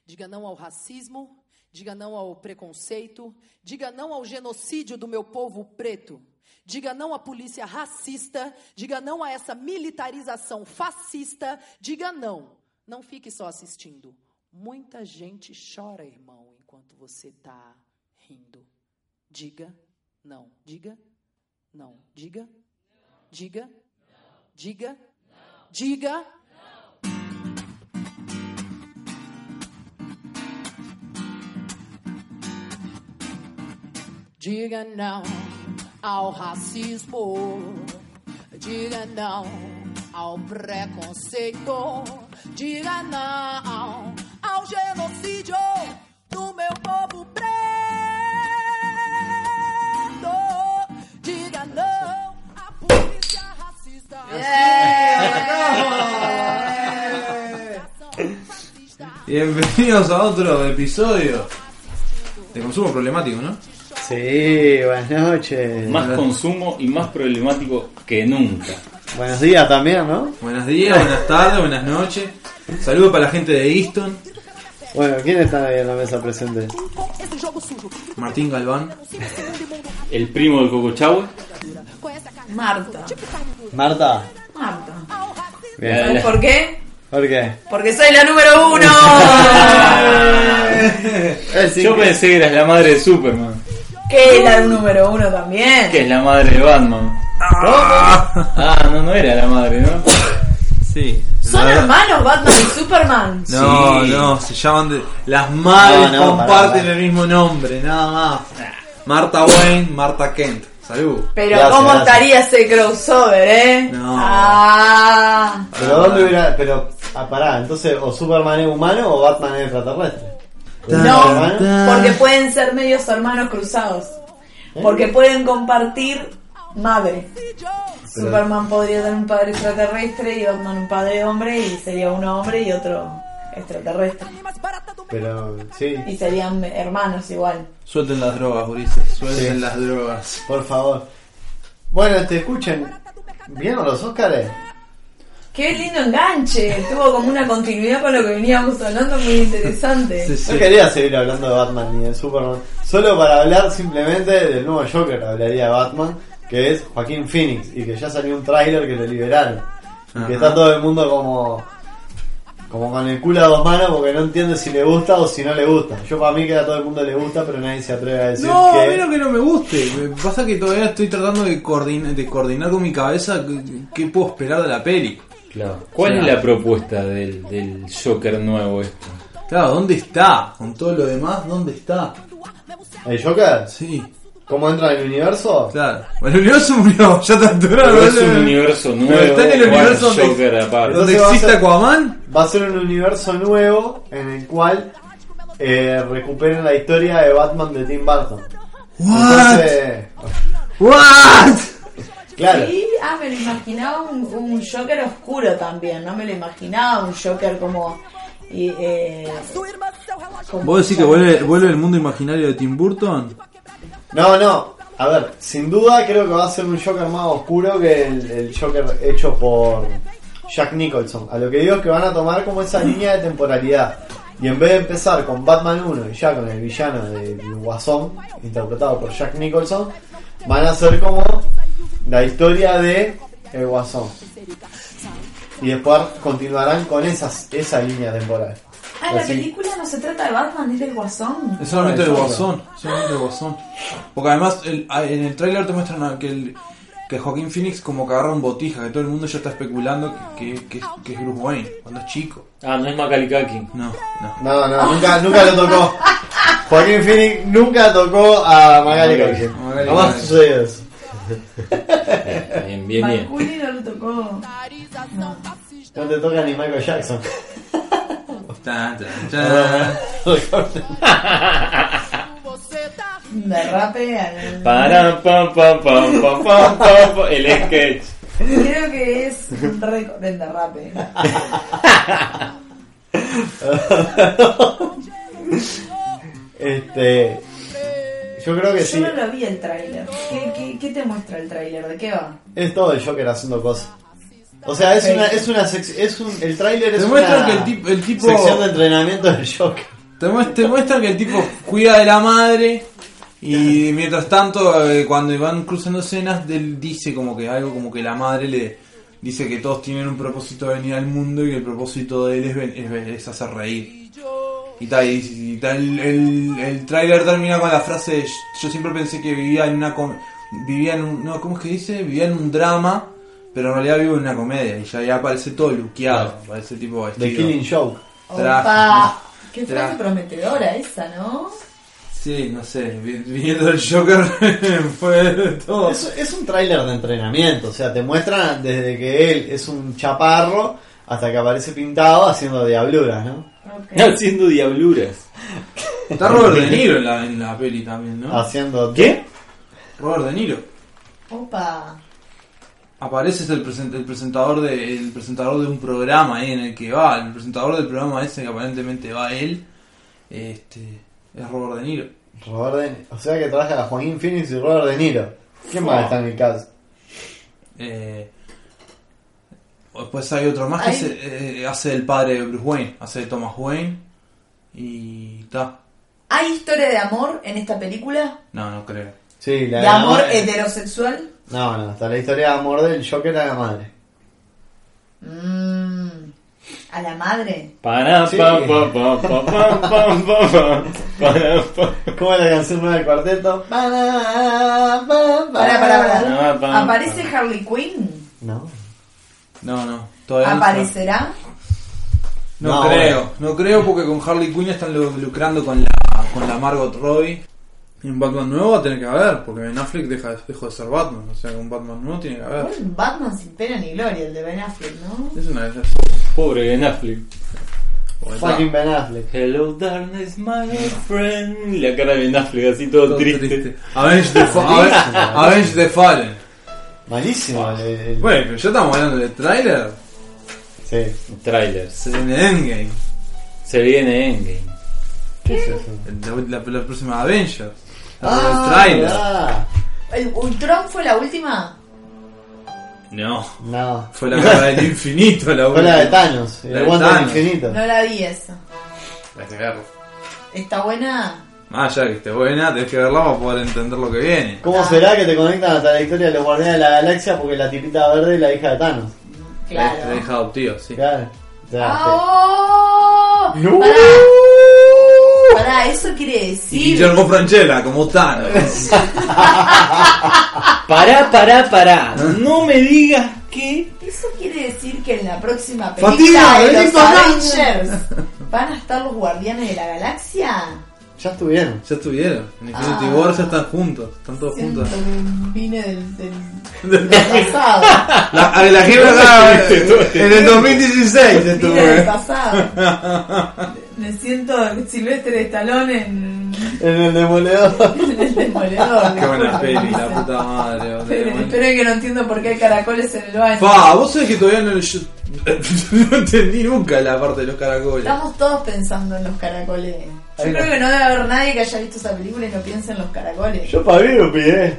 Diga não ao racismo, diga não ao preconceito, diga não ao genocídio do meu povo preto. Diga não à polícia racista, diga não a essa militarização fascista, diga não. Não fique só assistindo. Muita gente chora, irmão, enquanto você está rindo. Diga não. Diga não. Diga. Diga. Diga. Diga. Diga não ao racismo, diga não ao preconceito, diga não ao genocídio do meu povo preto, diga não à polícia racista. Bienvenidos a otro episodio de Consumo Problemático, ¿no? Sí, buenas noches. Más consumo y más problemático que nunca. Buenos días también, ¿no? Buenos días, buenas tardes, buenas noches. Saludos para la gente de Easton. Bueno, ¿quién está ahí en la mesa presente? Martín Galván. El primo del Coco Chahue. Marta. Marta. Bien. ¿Sabes por qué? ¿Por qué? Porque soy la número 1. Yo pensé que eras la madre de Superman. Que es la número 1 también. Que es la madre de Batman. No era la madre, ¿no? Sí. ¿Son hermanos Batman y Superman? No, Sí. no, se llaman las madres No, comparten para. el mismo nombre, nada más. Marta Wayne, Marta Kent. Salud. Pero Gracias, ¿cómo gracias. estaría ese crossover, No. Pero ¿dónde hubiera...? Pero, pará, entonces, o Superman es humano o Batman es extraterrestre. No, porque pueden ser medios hermanos cruzados. Porque pueden compartir madre. Superman podría tener un padre extraterrestre y Batman un padre hombre y sería uno hombre y otro extraterrestre. Pero, sí, Y serían hermanos igual. Suelten las drogas, Ulises. Suelten Sí. las drogas. por favor. Bueno, te escuchen. ¿Vieron los Óscares? Qué lindo enganche. Tuvo como una continuidad con lo que veníamos hablando muy interesante. Sí, sí. No quería seguir hablando de Batman ni de Superman. Solo para hablar simplemente del nuevo Joker, hablaría de Batman, que es Joaquín Phoenix, y que ya salió un tráiler que lo liberaron. Y Ajá. que está todo el mundo como con el culo a dos manos porque no entiende si le gusta o si no le gusta. Yo para mí que a todo el mundo le gusta, pero nadie se atreve a decir No, a mí que... no que no me guste. Me pasa que todavía estoy tratando de coordinar con mi cabeza qué puedo esperar de la peli. Claro. ¿Cuál es la propuesta del Joker nuevo esto? Claro, ¿dónde está? Con todo lo demás, ¿dónde está? ¿El Joker? Sí, ¿Cómo entra en el universo? claro. Bueno, el universo murió, ya está Pero aturado. es un universo nuevo. Pero está en el ¿o hay universo donde- Joker aparte? ¿Dónde Entonces va a existe ser- Aquaman? Va a ser un universo nuevo en el cual recuperen la historia de Batman de Tim Burton. What? Entonces, What? claro. Sí, me lo imaginaba un Joker oscuro también. No me lo imaginaba un Joker como... como ¿Vos decís que vuelve el mundo imaginario de Tim Burton? No. A ver, sin duda creo que va a ser un Joker más oscuro que el Joker hecho por Jack Nicholson. A lo que digo es que van a tomar como esa línea de temporalidad. Y en vez de empezar con Batman 1 y ya con el villano del Guasón, interpretado por Jack Nicholson, van a hacer como la historia de el Guasón. Y después continuarán con esa línea temporal. la Así. película no se trata de Batman, es del Guasón. Es solamente el el Joker. Guasón. Solamente el Guasón. Porque además en el tráiler te muestran que Joaquín Phoenix como que agarra un botija, que todo el mundo ya está especulando que es Bruce Wayne cuando es chico. Ah, no es Macaulay Culkin. No. No, nunca lo tocó. Joaquín Phoenix nunca tocó a Magali Culkin. Macaulay Jamás Culkin. sucedió eso. Bien. Macaulay no lo tocó. No. No te toca ni Michael Jackson. Tan, tan, tan. Derrape al... Para, pam, el sketch. Creo que es un récord del derrape. Yo creo que Yo sí. no lo vi el tráiler. ¿Qué te muestra el tráiler? ¿De qué va? Es todo el Joker haciendo cosas. O sea, el tráiler es Demuestra una que el tipo sección de entrenamiento del Joker. Te muestran que el tipo cuida de la madre y mientras tanto cuando van cruzando escenas él dice como que algo como que la madre le dice que todos tienen un propósito de venir al mundo y que el propósito de él es hacer reír. Y tal, el tráiler termina con la frase yo siempre pensé que vivía en ¿cómo es que dice? Vivía en un drama, pero en realidad vivo en una comedia y ya aparece todo luqueado, aparece tipo The vestido. Killing Joke. Opa, qué frase prometedora esa, ¿no? Sí, no sé, viniendo del Joker fue todo. Es un tráiler de entrenamiento, o sea, te muestran desde que él es un chaparro hasta que aparece pintado haciendo diabluras, ¿no? Okay. Haciendo diabluras. Está Robert De Niro en la peli también, ¿no? Haciendo... ¿Qué? Robert De Niro. Opa. Aparece el presentador de un programa ahí en el que va, el presentador del programa ese que aparentemente va él, es Robert De Niro. O sea que trabaja a Joaquín Phoenix y Robert De Niro. ¿Quién más está en el caso? Después hay otro más que hace el padre de Bruce Wayne, hace de Thomas Wayne y ta. ¿Hay historia de amor en esta película? No creo. Sí, ¿De amor heterosexual? No, está la historia de amor del Joker a la madre. ¿A la madre? Sí. ¿Cómo es la canción nueva del cuarteto? Pará. ¿Aparece Harley Quinn? No. No, todavía ¿Aparecerá? no creo porque con Harley Quinn están lucrando con la Margot Robbie. Y un Batman nuevo va a tener que haber, porque Ben Affleck dejó de ser Batman, o sea que un Batman nuevo tiene que haber. Un Batman sin pena ni gloria, el de Ben Affleck, ¿no? Es una de esas. Pobre Ben Affleck. Fucking Ben Affleck. Hello darkness my old friend. Y la cara de Ben Affleck así todo triste. Avenge the Fallen. Malísimo. Bueno, pero ya estamos hablando de tráiler. Sí. Trailers. Se viene Endgame. Se viene Endgame. ¿Qué es eso? La próxima Avengers. El tráiler. ¿Verdad? ¿El Ultron fue la última? No. No. Fue la guerra del infinito la Fue la de última. Thanos. La El de guante del Thanos. infinito. No la vi esa. Hay que verla. ¿Está buena? Ya que esté buena, tenés que verla para poder entender lo que viene. ¿Cómo será que te conectan hasta la historia de los Guardianes de la Galaxia? Porque la tipita verde es la hija de Thanos. Claro. La hija adoptiva, sí. Claro. ¡Oh! No. Pará, eso quiere Y decir... Guillermo Francella, como Thanos. Pará. No me digas que... Eso quiere decir que en la próxima Fatiga, película de vení los para acá. Avengers van a estar los Guardianes de la Galaxia. Ya estuvieron. Ya estuvieron. En Infinity War ya están juntos. Están todos juntos. Siento que vine del pasado. La jefa en el 2016 Vine del estuve. pasado. Me siento Silvestre Stallone en En el demoledor. el Demoledor. Qué buena peli, la puta madre. Espero que no entiendo por qué hay caracoles en el baño. Vos sabés que todavía no entendí nunca la parte de los caracoles. Estamos todos pensando en los caracoles. Yo Ahí creo no. que no debe haber nadie que haya visto esa película y no piense en los caracoles. Yo para mí lo pillé.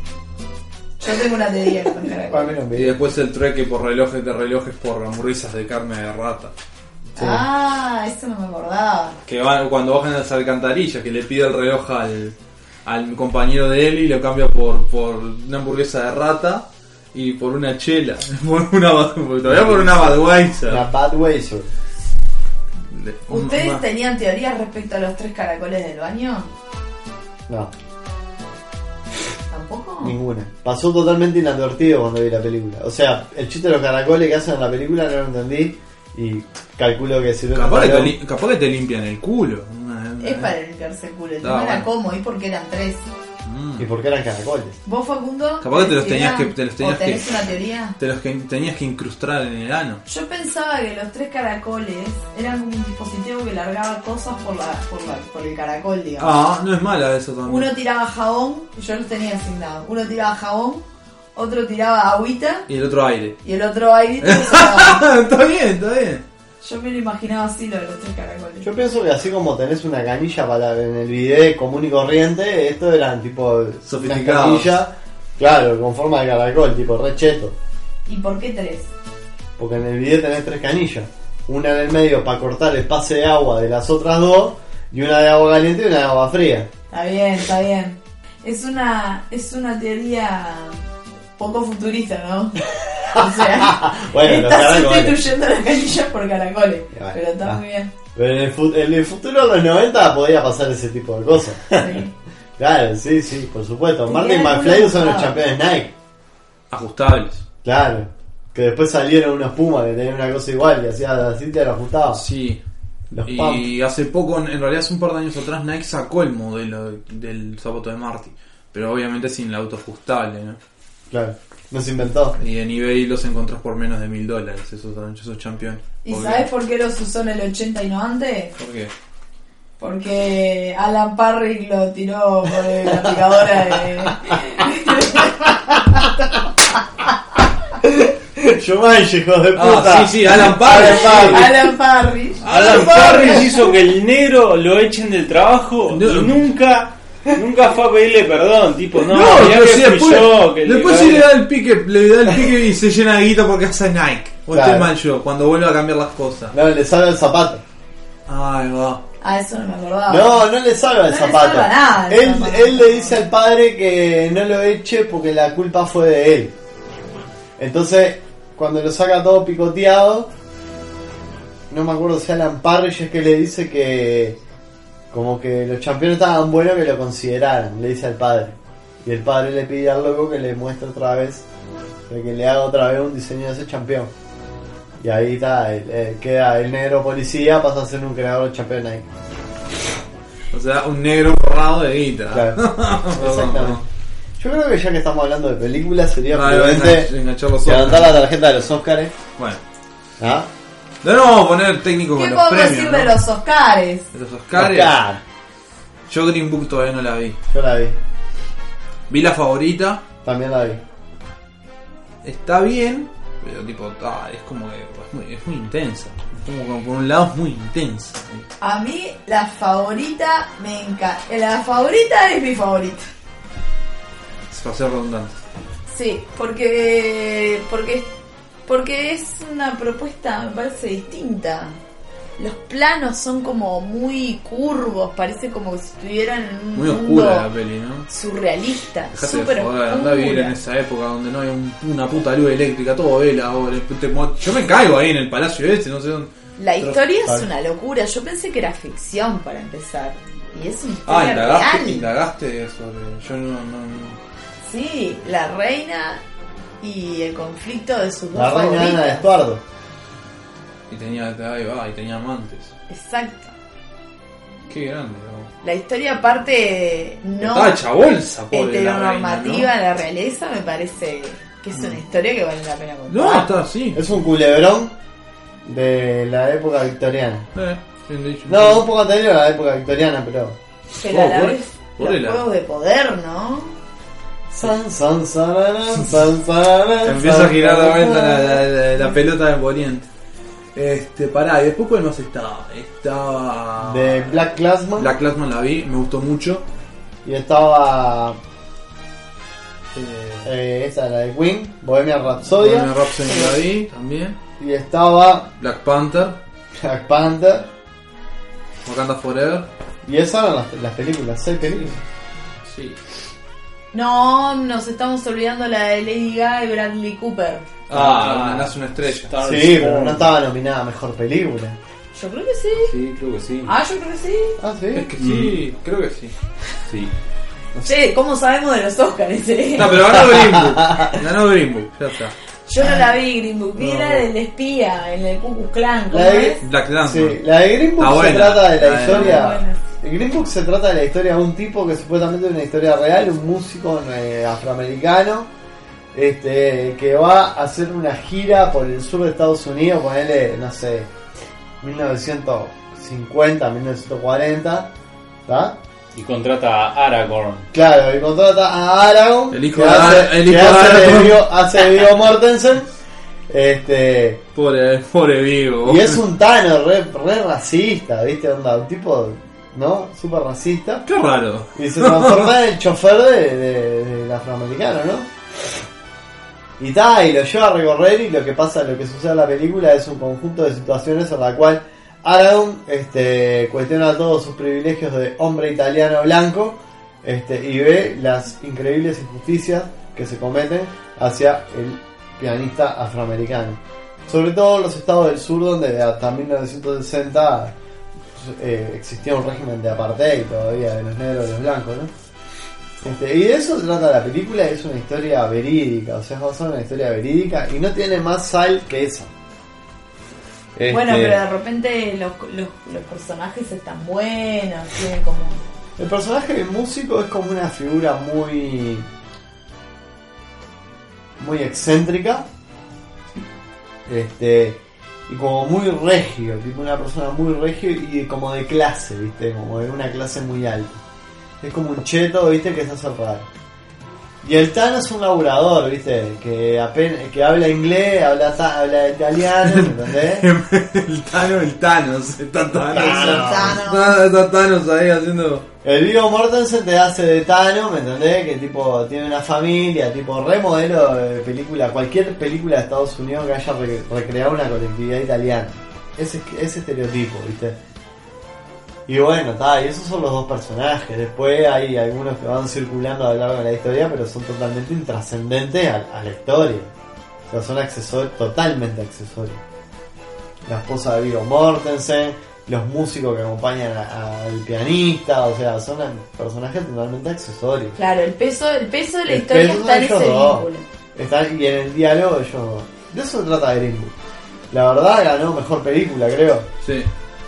Yo tengo una teoría con Para mí caracoles. lo Y pillé. después el trueque por relojes de relojes por hamburguesas de carne de rata. Sí. Ah, eso no me acordaba. Que van, cuando bajan a las alcantarillas, que le pide el reloj al compañero de él y lo cambia por una hamburguesa de rata y por una chela. Todavía por una Budweiser. La Budweiser. ¿Ustedes tenían teorías respecto a los 3 caracoles del baño? No, ¿Tampoco? ninguna. Pasó totalmente inadvertido cuando vi la película. O sea, el chiste de los caracoles que hacen en la película no lo entendí. Y calculo que sirve Capaz que te limpian el culo. Es para limpiarse el culo. El Ah, tema era bueno. cómo y porque eran 3. ¿Y por qué eran caracoles? ¿Vos, Facundo? Capaz que te los ¿tenés tenías idea? que- ¿O tenés una teoría? Te los que tenías que incrustar en el ano. Yo pensaba que los 3 caracoles eran como un dispositivo que largaba cosas por el caracol, digamos. No es mala eso también. Uno tiraba jabón, yo los tenía asignados. Uno tiraba jabón, otro tiraba agüita Y el otro aire. y el otro aire. Y sacaba. Está bien. Yo me lo imaginaba así, lo de los 3 caracoles. Yo pienso que así como tenés una canilla para en el bidet común y corriente, estos eran tipo Sofisticados. una canilla, claro, con forma de caracol, tipo re cheto. ¿Y por qué 3? Porque en el bidet tenés 3 canillas. Una en el medio para cortar el pase de agua de las otras 2 Y una de agua caliente y una de agua fría. Está bien, está bien. Es una teoría poco futurista, ¿no? O sea, Bueno, los está caracoles. sustituyendo las canillas por caracoles. Bueno, Pero está ah. muy bien. Pero en el futuro, en los 90, podía pasar ese tipo de cosas. Sí. Claro, sí, por supuesto. Te Martin queda el McFly culo son los ajustado. campeones Nike. Ajustables. Claro. Que después salieron unos Pumas que tenían una cosa igual y hacía así te lo ajustaba. Sí. Los Y hace poco, en realidad hace un par de años atrás, Nike sacó el modelo del zapato de Marty. Pero obviamente sin el autoajustable, ¿no? Claro. No se inventó. Y en eBay los encontrás por menos de $1,000 esos campeones. ¿Y Porque- sabes por qué los usó en el 80 y no antes? ¿Por qué? Porque Alan Parrish lo tiró por la picadora de... Jumanji, hijos de puta. Sí, Alan Parrish. Alan Parrish. Alan Parrish hizo que el negro lo echen del trabajo No. y nunca fue a pedirle perdón, tipo, no, No, mirá pero que sí, fui yo, que después sí le da el pique y se llena de guita porque hace Nike. O Claro. estoy mal yo, cuando vuelve a cambiar las cosas. No, le salva el zapato. Ay, va. Ah, eso no me acordaba. No le salva el No le zapato. salva nada el zapato. Él le dice al padre que no lo eche porque la culpa fue de él. Entonces, cuando lo saca todo picoteado, no me acuerdo si Alan Parrish es que le dice que como que los campeones estaban buenos que lo consideraran, le dice al padre. Y el padre le pide al loco que le muestre otra vez, que le haga otra vez un diseño de ese campeón. Y ahí está, queda el negro policía, pasa a ser un creador de campeón Nike. O sea, un negro forrado de guita. Claro. Exactamente. Yo creo que ya que estamos hablando de películas sería Vale, prudente enganchar los levantar Oscars. la tarjeta de los Oscars. Bueno, ¿Ah? de nuevo vamos a poner técnico ¿Qué con los podemos premios, decir ¿no? de los Oscars? De los Oscars. Oscar. Yo Green Book todavía no la vi. Yo la vi, Vi la favorita. también la vi. Está bien, pero tipo, es como que es muy intensa. Como por un lado es muy intensa. A mí la favorita me encanta. La favorita es mi favorita. Es para ser redundante. Sí, porque es una propuesta, me parece, distinta. Los planos son como muy curvos, parece como que si estuvieran en un Muy mundo oscura la peli, ¿no? surrealista, Dejate súper de joder, anda a vivir en oscura. esa época donde no hay una puta luz eléctrica, todo vela ahora. Yo me caigo ahí en el palacio este, no sé dónde. La historia Pero- es una locura, yo pensé que era ficción para empezar. Y es una historia Indagaste, real. indagaste sobre. Yo no. Sí, la reina y el conflicto de sus La dos reina Ana de favoritas. Estuardo. Y tenía amantes. Exacto. Qué grande, ¿no? La historia aparte no Estaba hecha bolsa, pobre la heteronormativa reina, de la realeza, me parece que es una historia que vale la pena contar. No, está así. Es un culebrón de la época victoriana. Bien dicho. No, un poco anterior a la época victoriana, pero... Pero a la por- vez por los el- juegos de poder, ¿no? San, sararán, san, sararán, Se empieza a san, girar de sararán. vuelta la pelota de Poniente. Pará, y después cuál más estaba. Estaba. De Black Classman. Black Classman la vi, me gustó mucho. Y estaba... esa, la de Queen, Bohemian Rhapsody. Bohemian Rhapsody la vi también. Y estaba Black Panther, Black Panther. Wakanda Forever. Y esas eran las películas, 6 películas. Sí. No, nos estamos olvidando la de Lady Gaga y Bradley Cooper. Nace una estrella. Star Sí, pero Wars. no estaba nominada a mejor película. Yo creo que sí. Sí, creo que sí. Ah, yo creo que sí. Ah, Es sí. que sí, creo que sí. Sí. Che, ¿cómo sabemos de los Oscars? No, pero ganó Green Book. Ganó Green Book, ya está. Yo no la vi, Green Book. Vi No. la del espía, en el Ku Klux Klan. ¿Cómo La de- es? Black Classman. Sí, la de Green Book Ah, se buena. trata de la Ah, historia. buena. El Green Book se trata de la historia de un tipo que supuestamente es una historia real, un músico afroamericano, que va a hacer una gira por el sur de Estados Unidos, ponele, no sé, 1950, 1940, ¿tá? Y contrata a Aragorn. Claro, y contrata a Aragorn, El hijo que de hace, el que hijo de hace de Aragorn. hace de Viggo Mortensen, Pobre Vigo. y es un Tano re racista, ¿viste? Onda, un tipo, ¿no? Súper racista. Qué raro. Y se transforma en el chofer del afroamericano, ¿no? Y lo lleva a recorrer y lo que pasa, lo que sucede en la película es un conjunto de situaciones en la cual Aragorn cuestiona todos sus privilegios de hombre italiano blanco y ve las increíbles injusticias que se cometen hacia el pianista afroamericano. Sobre todo en los estados del sur, donde hasta 1960 existía un régimen de apartheid todavía de los negros y los blancos, ¿no? Y de eso se trata la película, es una historia verídica, o sea, es basada en una historia verídica y no tiene más sal que esa. Bueno, pero de repente los personajes están buenos, tienen como... El personaje del músico es como una figura muy excéntrica, y como muy regio, tipo una persona muy regio y como de clase, ¿viste? Como de una clase muy alta. Es como un cheto, ¿viste? Que se hace raro. Y el Tano es un laburador, ¿viste? Que habla inglés, habla italiano, ¿entendés? el Thanos. Está Thanos ahí haciendo... El Viggo Mortensen te hace de Thanos, ¿me entendés? Que tipo tiene una familia, tipo remodelo de película, cualquier película de Estados Unidos que haya recreado una colectividad italiana. Ese estereotipo, ¿viste? Y bueno, y esos son los dos personajes. Después hay algunos que van circulando a lo largo de la historia, pero son totalmente intrascendentes a la historia. O sea, son accesorios, totalmente accesorios. La esposa de Viggo Mortensen, los músicos que acompañan al pianista, o sea, son personajes totalmente accesorios. Claro, el peso de la historia está en ese vínculo. Y en el diálogo de ellos dos. De eso se trata Green Book. La verdad ganó mejor película, creo. Sí.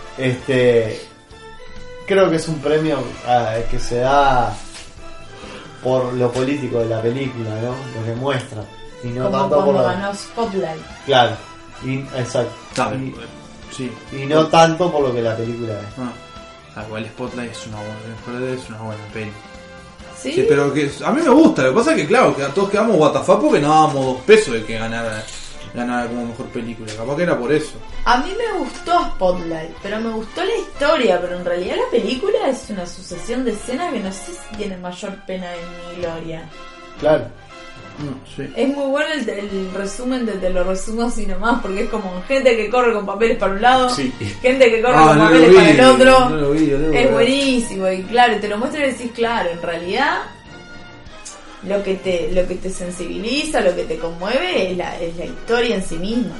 Creo que es un premio que se da por lo político de la película, ¿no? Lo que muestra. Y no como tanto cuando por ganó Spotlight. Claro. Exacto. Sí. Y no tanto por lo que la película es. Igual Spotlight es una buena peli. ¿Sí? Sí, pero que a mí me gusta. Lo que pasa es que claro, que todos quedamos WTF porque no dábamos 2 pesos de que ganara como mejor película. Capaz que era por eso. A mí me gustó Spotlight, pero me gustó la historia, pero en realidad la película es una sucesión de escenas que no sé si tiene mayor pena ni gloria. Claro. Sí. Es muy bueno el resumen, te lo resumo así nomás, porque es como gente que corre con papeles para un lado, gente que corre con papeles para el otro. Es buenísimo, y claro, te lo muestra y decís, claro, en realidad lo que te sensibiliza, lo que te conmueve es la historia en sí misma.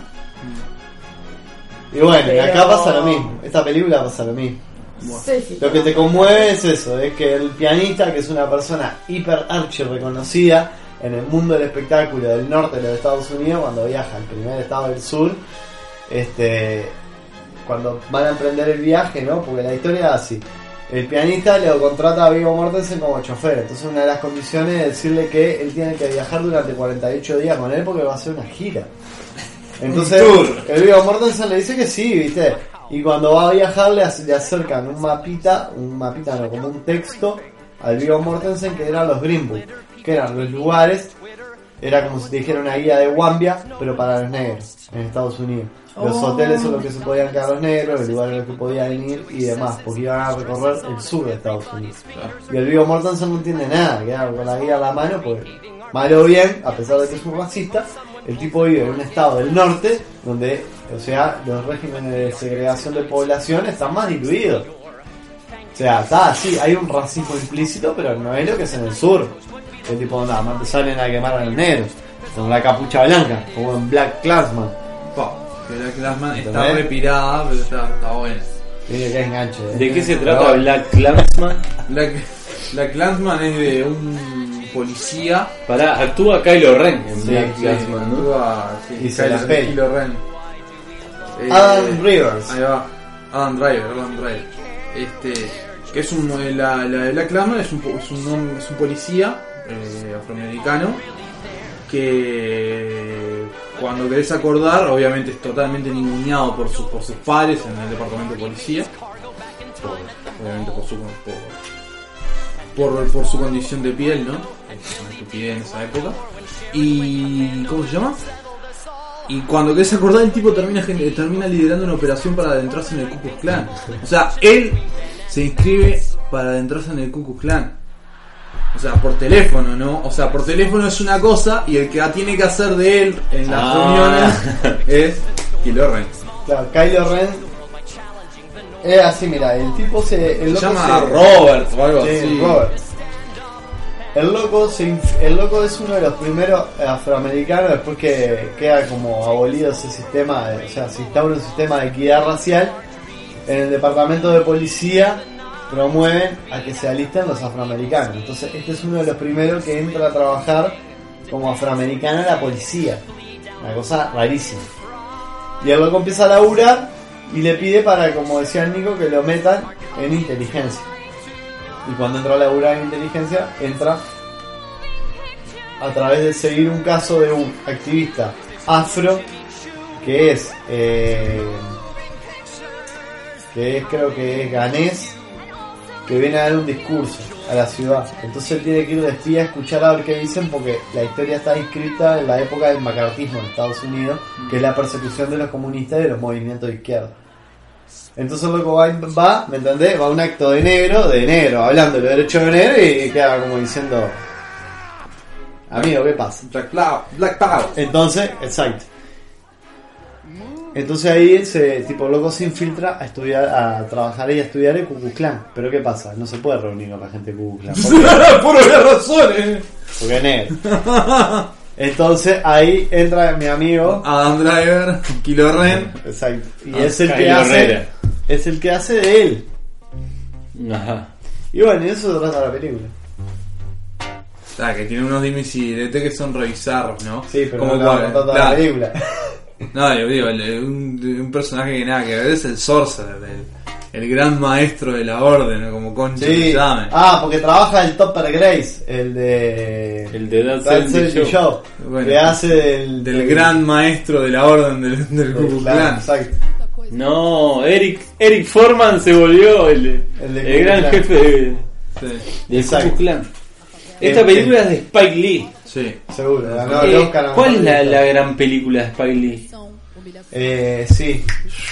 Y bueno, acá pasa lo mismo, esta película pasa lo mismo. Sí, lo que te conmueve es eso, es que el pianista, que es una persona hiper archi reconocida en el mundo del espectáculo del norte de los Estados Unidos, cuando viaja al primer estado del sur, cuando van a emprender el viaje, ¿no? Porque la historia es así. El pianista le contrata a Viggo Mortensen como chofer, entonces una de las condiciones es decirle que él tiene que viajar durante 48 días con él porque va a hacer una gira. Entonces el Viggo Mortensen le dice que sí, ¿viste? Y cuando va a viajar le acercan un mapita no, como un texto al Viggo Mortensen que eran los Green Book, que eran los lugares, era como si te dijera una guía de Wambia, pero para los negros en Estados Unidos. Los hoteles son los que se podían quedar los negros, los lugares en los que podían ir y demás, porque iban a recorrer el sur de Estados Unidos. Y el Viggo Mortensen no entiende nada, queda con la guía a la mano, pues mal o bien, a pesar de que es un racista, el tipo vive en un estado del norte donde, o sea, los regímenes de segregación de población están más diluidos. O sea, sí, hay un racismo implícito, pero no es lo que es en el sur. El tipo, nada más te salen a quemar a los negros con la capucha blanca, como en Black Klansman. Que Black Klansman está repirada, pero está buena. Tiene que enganche. ¿De qué se trata Black Klansman? Black Klansman es de un policía. Actúa Kylo Ren en Black Klansman, ¿no? Actúa, y se la peli. Kylo Ren. Adam Rivers. Ahí va. Adam Driver. Que es la de Black Klansman es un policía afroamericano que cuando querés acordar, obviamente es totalmente ninguneado por sus pares en el departamento de policía, obviamente por su condición de piel, ¿no? Es una estupidez en esa época. Y ¿cómo se llama? Y cuando querés acordar, el tipo termina liderando una operación para adentrarse en el Ku Klux Klan. O sea, él se inscribe para adentrarse en el Ku Klux Klan. O sea, por teléfono, ¿no? O sea, por teléfono es una cosa y el que tiene que hacer de él en las reuniones es Kylo Ren. Claro, Kylo Ren Es así, mira, el tipo el Se loco llama Robert o algo sí, así. Robert. El loco es uno de los primeros afroamericanos después que queda como abolido ese sistema, o sea, se instaura un sistema de equidad racial. En el departamento de policía promueven a que se alisten los afroamericanos. Entonces este es uno de los primeros que entra a trabajar como afroamericano en la policía. Una cosa rarísima. Y el loco empieza a laburar y le pide para, como decía el Nico, que lo metan en inteligencia. Y cuando entra a laburar en inteligencia, entra a través de seguir un caso de un activista afro que es creo que es ganés, que viene a dar un discurso a la ciudad. Entonces él tiene que ir de espía a escuchar a ver qué dicen, porque la historia está inscrita en la época del macartismo en Estados Unidos, que es la persecución de los comunistas y de los movimientos de izquierda. Entonces el loco va, ¿me entendés? Va a un acto de negro, hablando de los derechos de negro y queda como diciendo, amigo, ¿qué pasa? Black Power. Entonces, exacto. Entonces ahí el loco se infiltra a estudiar, a trabajar y a estudiar el Ku Klux Klan. Pero ¿qué pasa? No se puede reunir con la gente de Ku Klux Klan. Por obvias razones. Porque es negro. Entonces ahí entra mi amigo Adam Driver, Kilo Ren. exacto. Y Ah, es el que Kylo hace. Ren. Es el que hace de él. Ajá. Y bueno, y eso se trata la película. Que tiene unos dimes y diretes que son revisarros, ¿no? Sí, pero como no la cual- toda claro. la película. No, yo digo, un personaje que nada que ver es el Sorcerer, el gran maestro de la orden, ¿no? Como concha Sí. se llame. Porque trabaja el Topper Grace, el de That That 70 70 Show, Bueno, que hace del gran maestro de la orden del Ku Klux Claro, Klan. exacto. No, Eric Foreman se volvió el de gran Ku Klux jefe Sí, del Ku Exacto. Klux Klan. Esta película es de Spike Lee. sí. Seguro, ganó el Oscar a ¿Cuál es mejor la gran película de Spike Lee? Sí.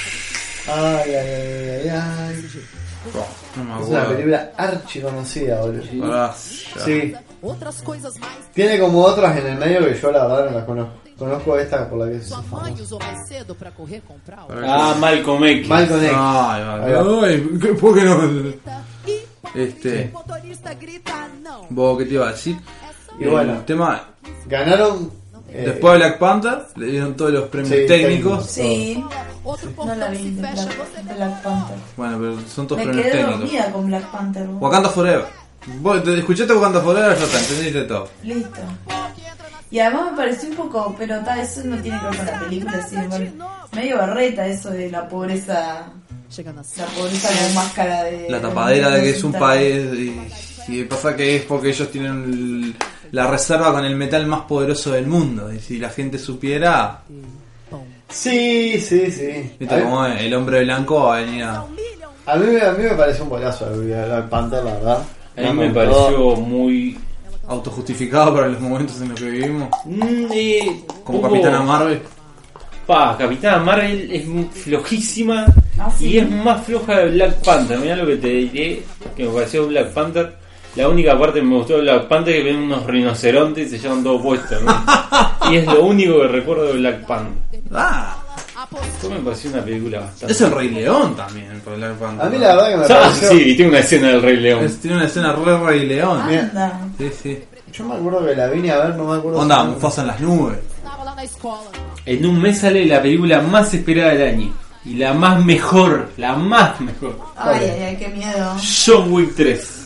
Ay. No me Es una acuerdo. película archi conocida, boludo. Pará, ya. Sí. Outras coisas mais Tiene como otras en el medio que yo la verdad no las conozco. Conozco esta por la que se sua hizo mãe famosa. usou mais cedo pra correr comprar o Ah, Malcolm X. Malcolm X. Ay, Ahí va. vale. Ay, ¿por qué no? e o motorista grita não. ¿Vos qué te iba a decir? Y bueno. El tema, Ganaron. después de Black Panther, le dieron todos los premios Sí, técnicos. Sí, Outro no la portão vi se de fecha, você Black Panther. Bueno, pero son todos Me premios quedé técnicos. dormida con Black Panther. ¿no? Wakanda Forever. Vos te escuchaste Wakanda Forever, ya está, entendiste todo. Listo. Y además me pareció un poco, pero eso no tiene que ver con la película, sin embargo, medio berreta eso de la pobreza chega na La pobreza como máscara de... La tapadera de que es un país y pasa que es porque ellos tienen la reserva con el metal más poderoso del mundo. Y si la gente supiera, Sí. viste como el hombre blanco va a venir a... A mí me pareció un bolazo el Black Panther, la verdad. A mí me pareció muy... autojustificado para los momentos en los que vivimos. Como poco- Capitana Marvel. Capitana Marvel es muy flojísima Ah, sí. y es más floja de Black Panther. Mirá lo que te diré que me pareció Black Panther. La única parte que me gustó de Black Panther es que ven unos rinocerontes y se llevan todo puesto, ¿no? Y es lo único que recuerdo de Black Panther. Ah, Esto me pareció una película bastante... es el Rey León también, por Black Panther. A mí la verdad que me Ah, pareció... sí, tiene una escena del Rey León. Tiene una escena re Rey León. Anda. Sí, sí. Yo me acuerdo que la vine a ver, no me acuerdo... Onda, si- Mufasa en las nubes. estava lá na escola. En un mes sale la película más esperada del año. Y la más mejor. Ay, qué miedo. John Wick 3.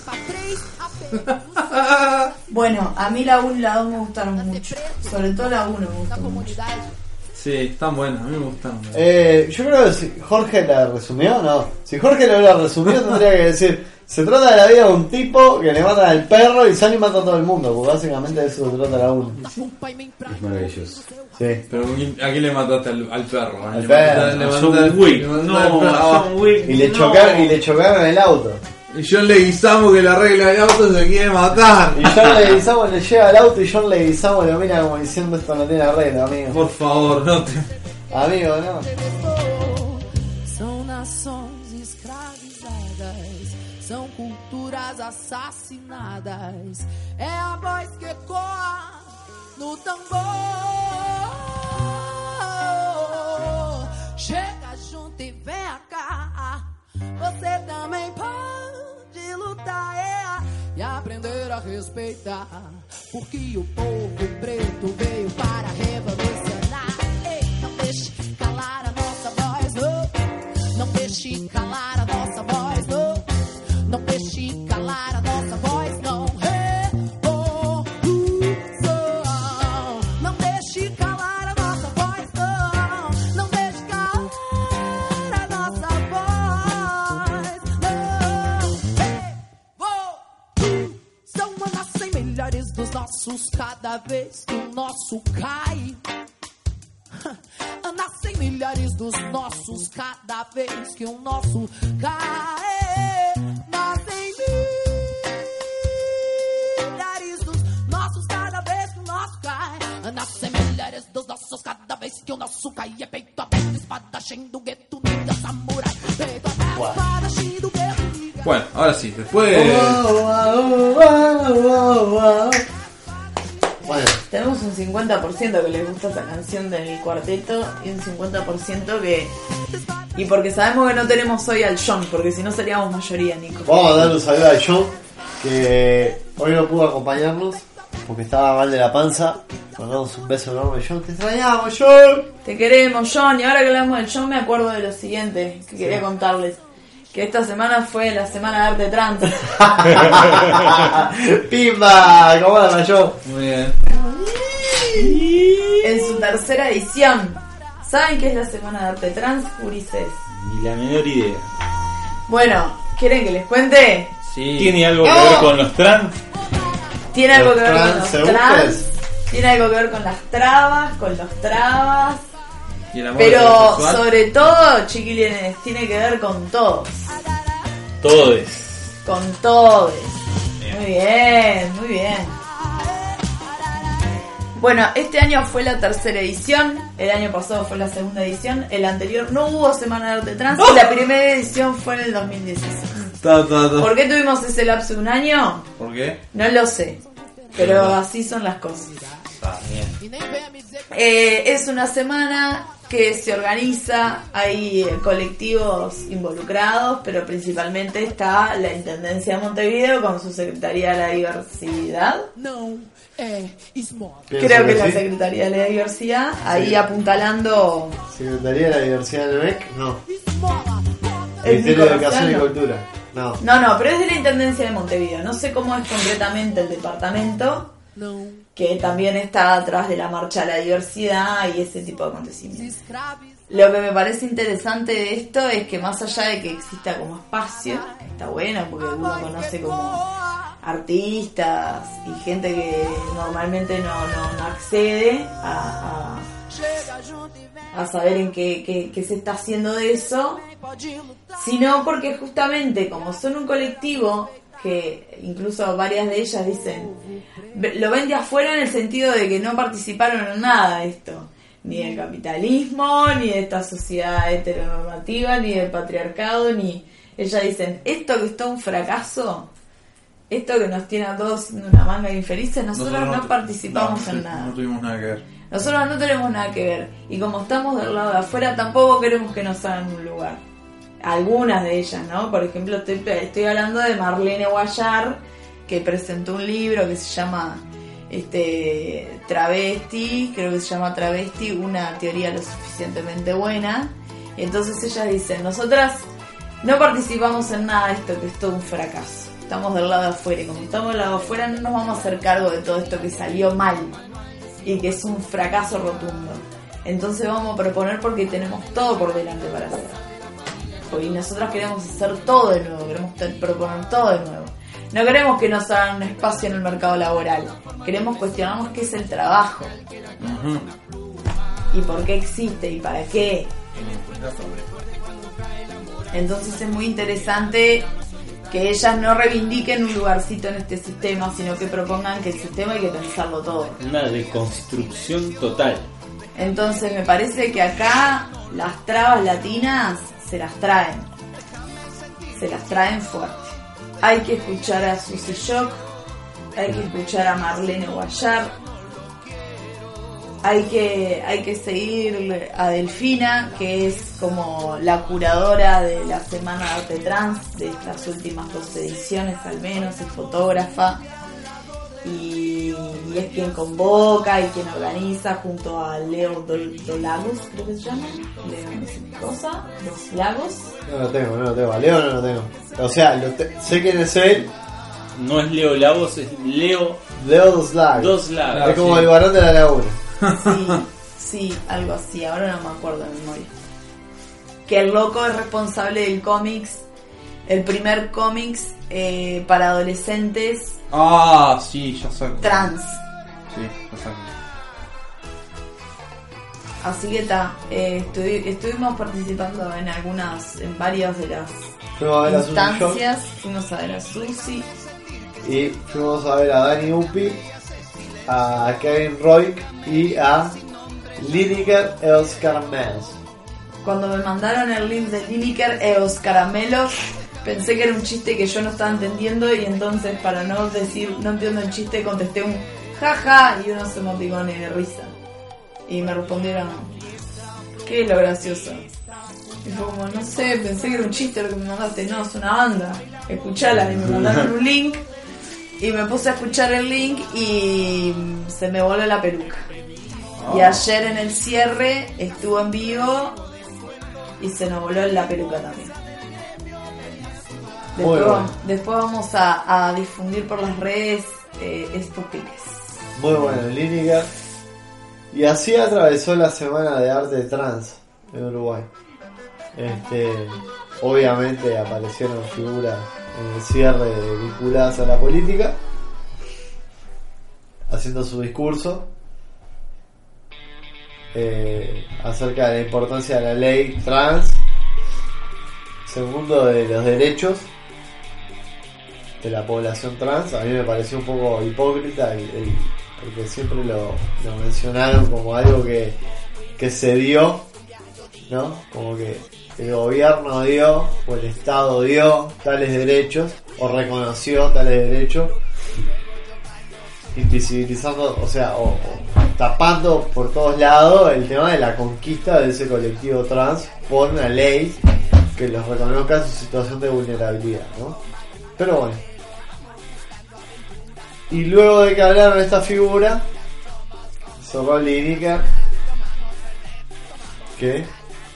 Bueno, a mí la 1 y la 2 me gustaron mucho. Sobre todo la 1 me gustó mucho. Sí, están buenas, a mí me gustan. Yo creo que si Jorge la resumió, no. Si Jorge lo hubiera resumido, tendría que decir: se trata de la vida de un tipo que le matan al perro y sale y mata a todo el mundo. Porque básicamente de eso se trata la 1. Es maravilloso. Sí. Pero ¿a quién le mataste al perro? Al Le perro. mataste- le A mataste- John Wick. le mataste No, al perro. a John Wick. Y le no. chocaron el auto. Y John Leguizamo, que la regla del auto, se quiere matar. Y John Leguizamo le llega al auto y John Leguizamo lo mira como diciendo: esto no tiene arreglo, amigo. Por favor, no te... Amigo, no. São nações escravizadas, são culturas assassinadas. É a voz que ecoa no tambor. Chega junto e vem cá. você também pode lutar e aprender a respeitar, porque o povo preto veio para revolucionar. Ei, não deixe calar a nossa voz, não. Não deixe calar a nossa voz, não. Não deixe calar a nossa voz, não. Revolução. Não deixe calar a nossa voz, não. Não deixe calar a nossa voz, não. Revolução. Nascem milhares dos nossos cada vez que o nosso cai. Nascem milhares dos nossos cada vez que o nosso cai. Nascem milhares dos nossos cada vez que o nosso cai. Nascem milhares dos nossos cada vez que o nosso cai. É peito aberto, espadachim do gueto, ninja, samurai. Peito aberto, espadachim do gueto, ninja. Bueno, ahora sí, después... Bueno, Tenemos un 50% que les gusta esta canción del cuarteto y un 50% que... Y porque sabemos que no tenemos hoy al John, porque si no seríamos mayoría, Nico. vamos a darle un saludo al John, que hoy no pudo acompañarnos porque estaba mal de la panza. Mandamos un beso enorme, John. Te extrañamos, John. Te queremos, John. Y ahora que hablamos del John me acuerdo de lo siguiente que quería contarles. Que esta semana fue la Semana de Arte Trans. ¡Pimba! ¿Cómo la cayó? Muy bien. En su tercera edición. ¿Saben qué es la Semana de Arte Trans, Ulises? Ni la menor idea. Bueno, ¿quieren que les cuente? Sí. ¿Tiene algo que ver con los trans? Tiene algo que ver con los transeúntes. trans. Tiene algo que ver con las trabas, con los trabas. ¿Y el amor Pero heterosexual? sobre todo, chiquilines, tiene que ver con todos. Todes. Con todos. Muy bien, muy bien. Bueno, este año fue la tercera edición. El año pasado fue la segunda edición. El anterior no hubo Semana de Arte Trans. Y la primera edición fue en el 2016. ¿Por qué tuvimos ese lapso de un año? ¿Por qué? No lo sé. Pero así son las cosas. Es una semana que se organiza, hay colectivos involucrados, pero principalmente está la Intendencia de Montevideo con su Secretaría de la Diversidad. Creo que es la Secretaría de la Diversidad, ahí Sí. apuntalando ¿Secretaría de la Diversidad del MEC? No. el Ministerio de Educación y no. Cultura. No. No, pero es de la Intendencia de Montevideo. No sé cómo es concretamente el departamento, que también está atrás de la Marcha de la Diversidad y ese tipo de acontecimientos. Lo que me parece interesante de esto es que más allá de que exista como espacio, está bueno porque uno conoce como artistas y gente que normalmente no accede a saber en qué se está haciendo de eso, sino porque justamente como son un colectivo que incluso varias de ellas dicen, lo ven de afuera en el sentido de que no participaron en nada de esto, ni del capitalismo, ni de esta sociedad heteronormativa, ni del patriarcado, ni... Ellas dicen, esto que es todo un fracaso, esto que nos tiene a todos en una manga de infelices, nosotros no participamos en nada. No tuvimos nada que ver. Nosotros no tenemos nada que ver. Y como estamos del lado de afuera, tampoco queremos que nos hagan un lugar. Algunas de ellas, ¿no? Por ejemplo, estoy hablando de Marlene Guayar, que presentó un libro que se llama Travesti, creo que se llama Travesti, una teoría lo suficientemente buena. Y entonces ellas dicen, nosotras no participamos en nada de esto, que es todo un fracaso. Estamos del lado de afuera, y como estamos del lado de afuera no nos vamos a hacer cargo de todo esto que salió mal y que es un fracaso rotundo. Entonces vamos a proponer porque tenemos todo por delante para hacer. Y nosotros queremos hacer todo de nuevo, queremos proponer todo de nuevo. No queremos que nos hagan un espacio en el mercado laboral. Queremos cuestionarnos qué es el trabajo. Y por qué existe y para qué. Entonces es muy interesante que ellas no reivindiquen un lugarcito en este sistema, sino que propongan que el sistema hay que pensarlo todo. Una deconstrucción total. Entonces me parece que acá las trabas latinas se las traen fuerte. Hay que escuchar a Susy Shock, hay que escuchar a Marlene Guayar, hay que seguir a Delfina, que es como la curadora de la Semana de Arte Trans, de estas últimas 2 ediciones al menos, es fotógrafa y es quien convoca y quien organiza junto a Leo Dolagos, creo que se llama, Dos Lagos. No lo tengo, a Leo no lo tengo. O sea, sé quién es él. No es Leo Lagos, es Leo Dos Lagos. Dos Lagos. Es como el varón de la laguna. Sí, algo así, ahora no me acuerdo de memoria. Que el loco es responsable del cómics, el primer cómics para adolescentes Ah, sí, ya sé. trans. Sí, ya sé. Así que está, estuvimos participando en varias de las Fuimos a ver a Susi instancias, fuimos a ver a Susi. y fuimos a ver a Dani Uppi, a Kevin Roy y a Lineker e los Caramelos. Cuando me mandaron el link de Lineker e los Caramelos, pensé que era un chiste que yo no estaba entendiendo y entonces para no decir no entiendo el chiste contesté un jaja y unos emoticones de risa. Y me respondieron, ¿qué es lo gracioso? Y fue como, no sé, pensé que era un chiste lo que me mandaste. No, es una banda, escuchala. Y me mandaron un link y me puse a escuchar el link y se me voló la peluca. Y ayer en el cierre estuvo en vivo y se nos voló la peluca también. Después vamos a difundir por las redes estos piques. Muy bueno, Lineker. Y así atravesó la Semana de Arte Trans en Uruguay. Obviamente aparecieron figuras en el cierre vinculadas a la política, haciendo su discurso acerca de la importancia de la ley trans, segundo de los derechos de la población trans. A mí me pareció un poco hipócrita porque siempre lo mencionaron como algo que se dio, ¿no? Como que el gobierno dio o el Estado dio tales derechos o reconoció tales derechos, invisibilizando, o sea, o tapando por todos lados el tema de la conquista de ese colectivo trans por una ley que los reconozca en su situación de vulnerabilidad, ¿no? Pero bueno. Y luego de que hablaron de esta figura, cerró Lineker, que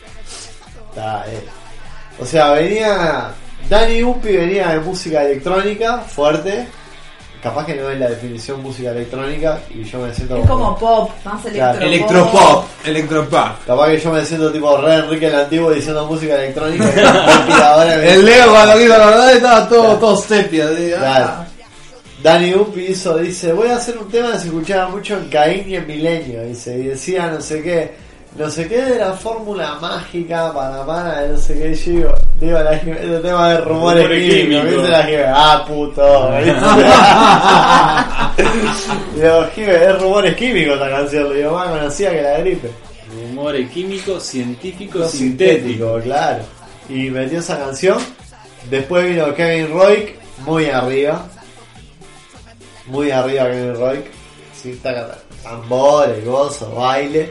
o sea, venía Dani Uppi, venía de música electrónica fuerte, capaz que no es la definición música electrónica y yo me siento es como pop, más Electropop. capaz que yo me siento tipo re Enrique el Antiguo diciendo música electrónica El Leo cuando quiso la verdad estaba todo sepia. Claro. Dani Uppi dice, voy a hacer un tema que se escuchaba mucho en Caín y en Milenio, dice, y decía no sé qué de la fórmula mágica para no sé qué. Yo digo el tema de rumores químicos, ¿viste? La Jive, puto. Digo, Jive, es rumores químicos la canción, le digo, más conocida que la gripe. Rumores químicos, científicos, sintéticos, claro. Y metió esa canción. Después vino Kevin Roy, muy arriba Kevin Roy, sí, tambores, gozo, baile.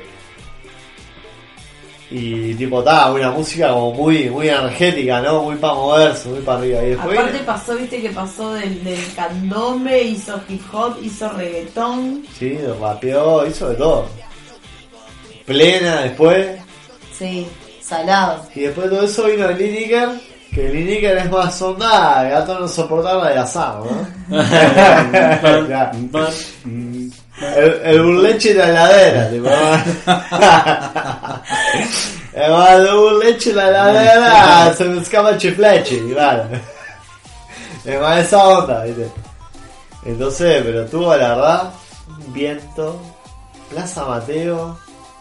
Y tipo, una música como muy energética, ¿no? Muy para moverse, muy para arriba. Y después aparte pasó del candombe, hizo hip hop, hizo reggaetón. Sí, rapeó, hizo de todo. Plena después. Sí, salado. Y después de todo eso vino el Lineker, que el Lineker es más onda, gato no soportar la de asado, ¿no? El burleche de la heladera, tipo. El burleche de la heladera se me escapa el chifleche, claro. Es más esa onda, ¿viste? Entonces, pero tuvo la verdad un viento, Plaza Mateo,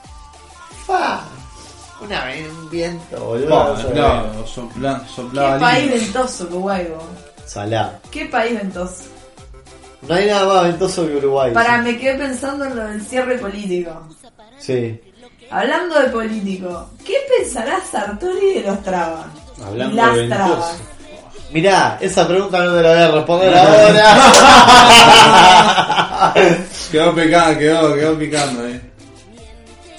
una vez un viento, boludo. Soplaba. Qué país ventoso, Uruguay, vos. Salado. Qué país ventoso. No hay nada más ventoso que Uruguay. Me quedé pensando en lo del cierre político. Sí. Hablando de político, ¿qué pensará Sartori de los trabas? Hablando Las de ventoso. trabas. Mirá, esa pregunta no te la voy a responder ahora. Quedó picando,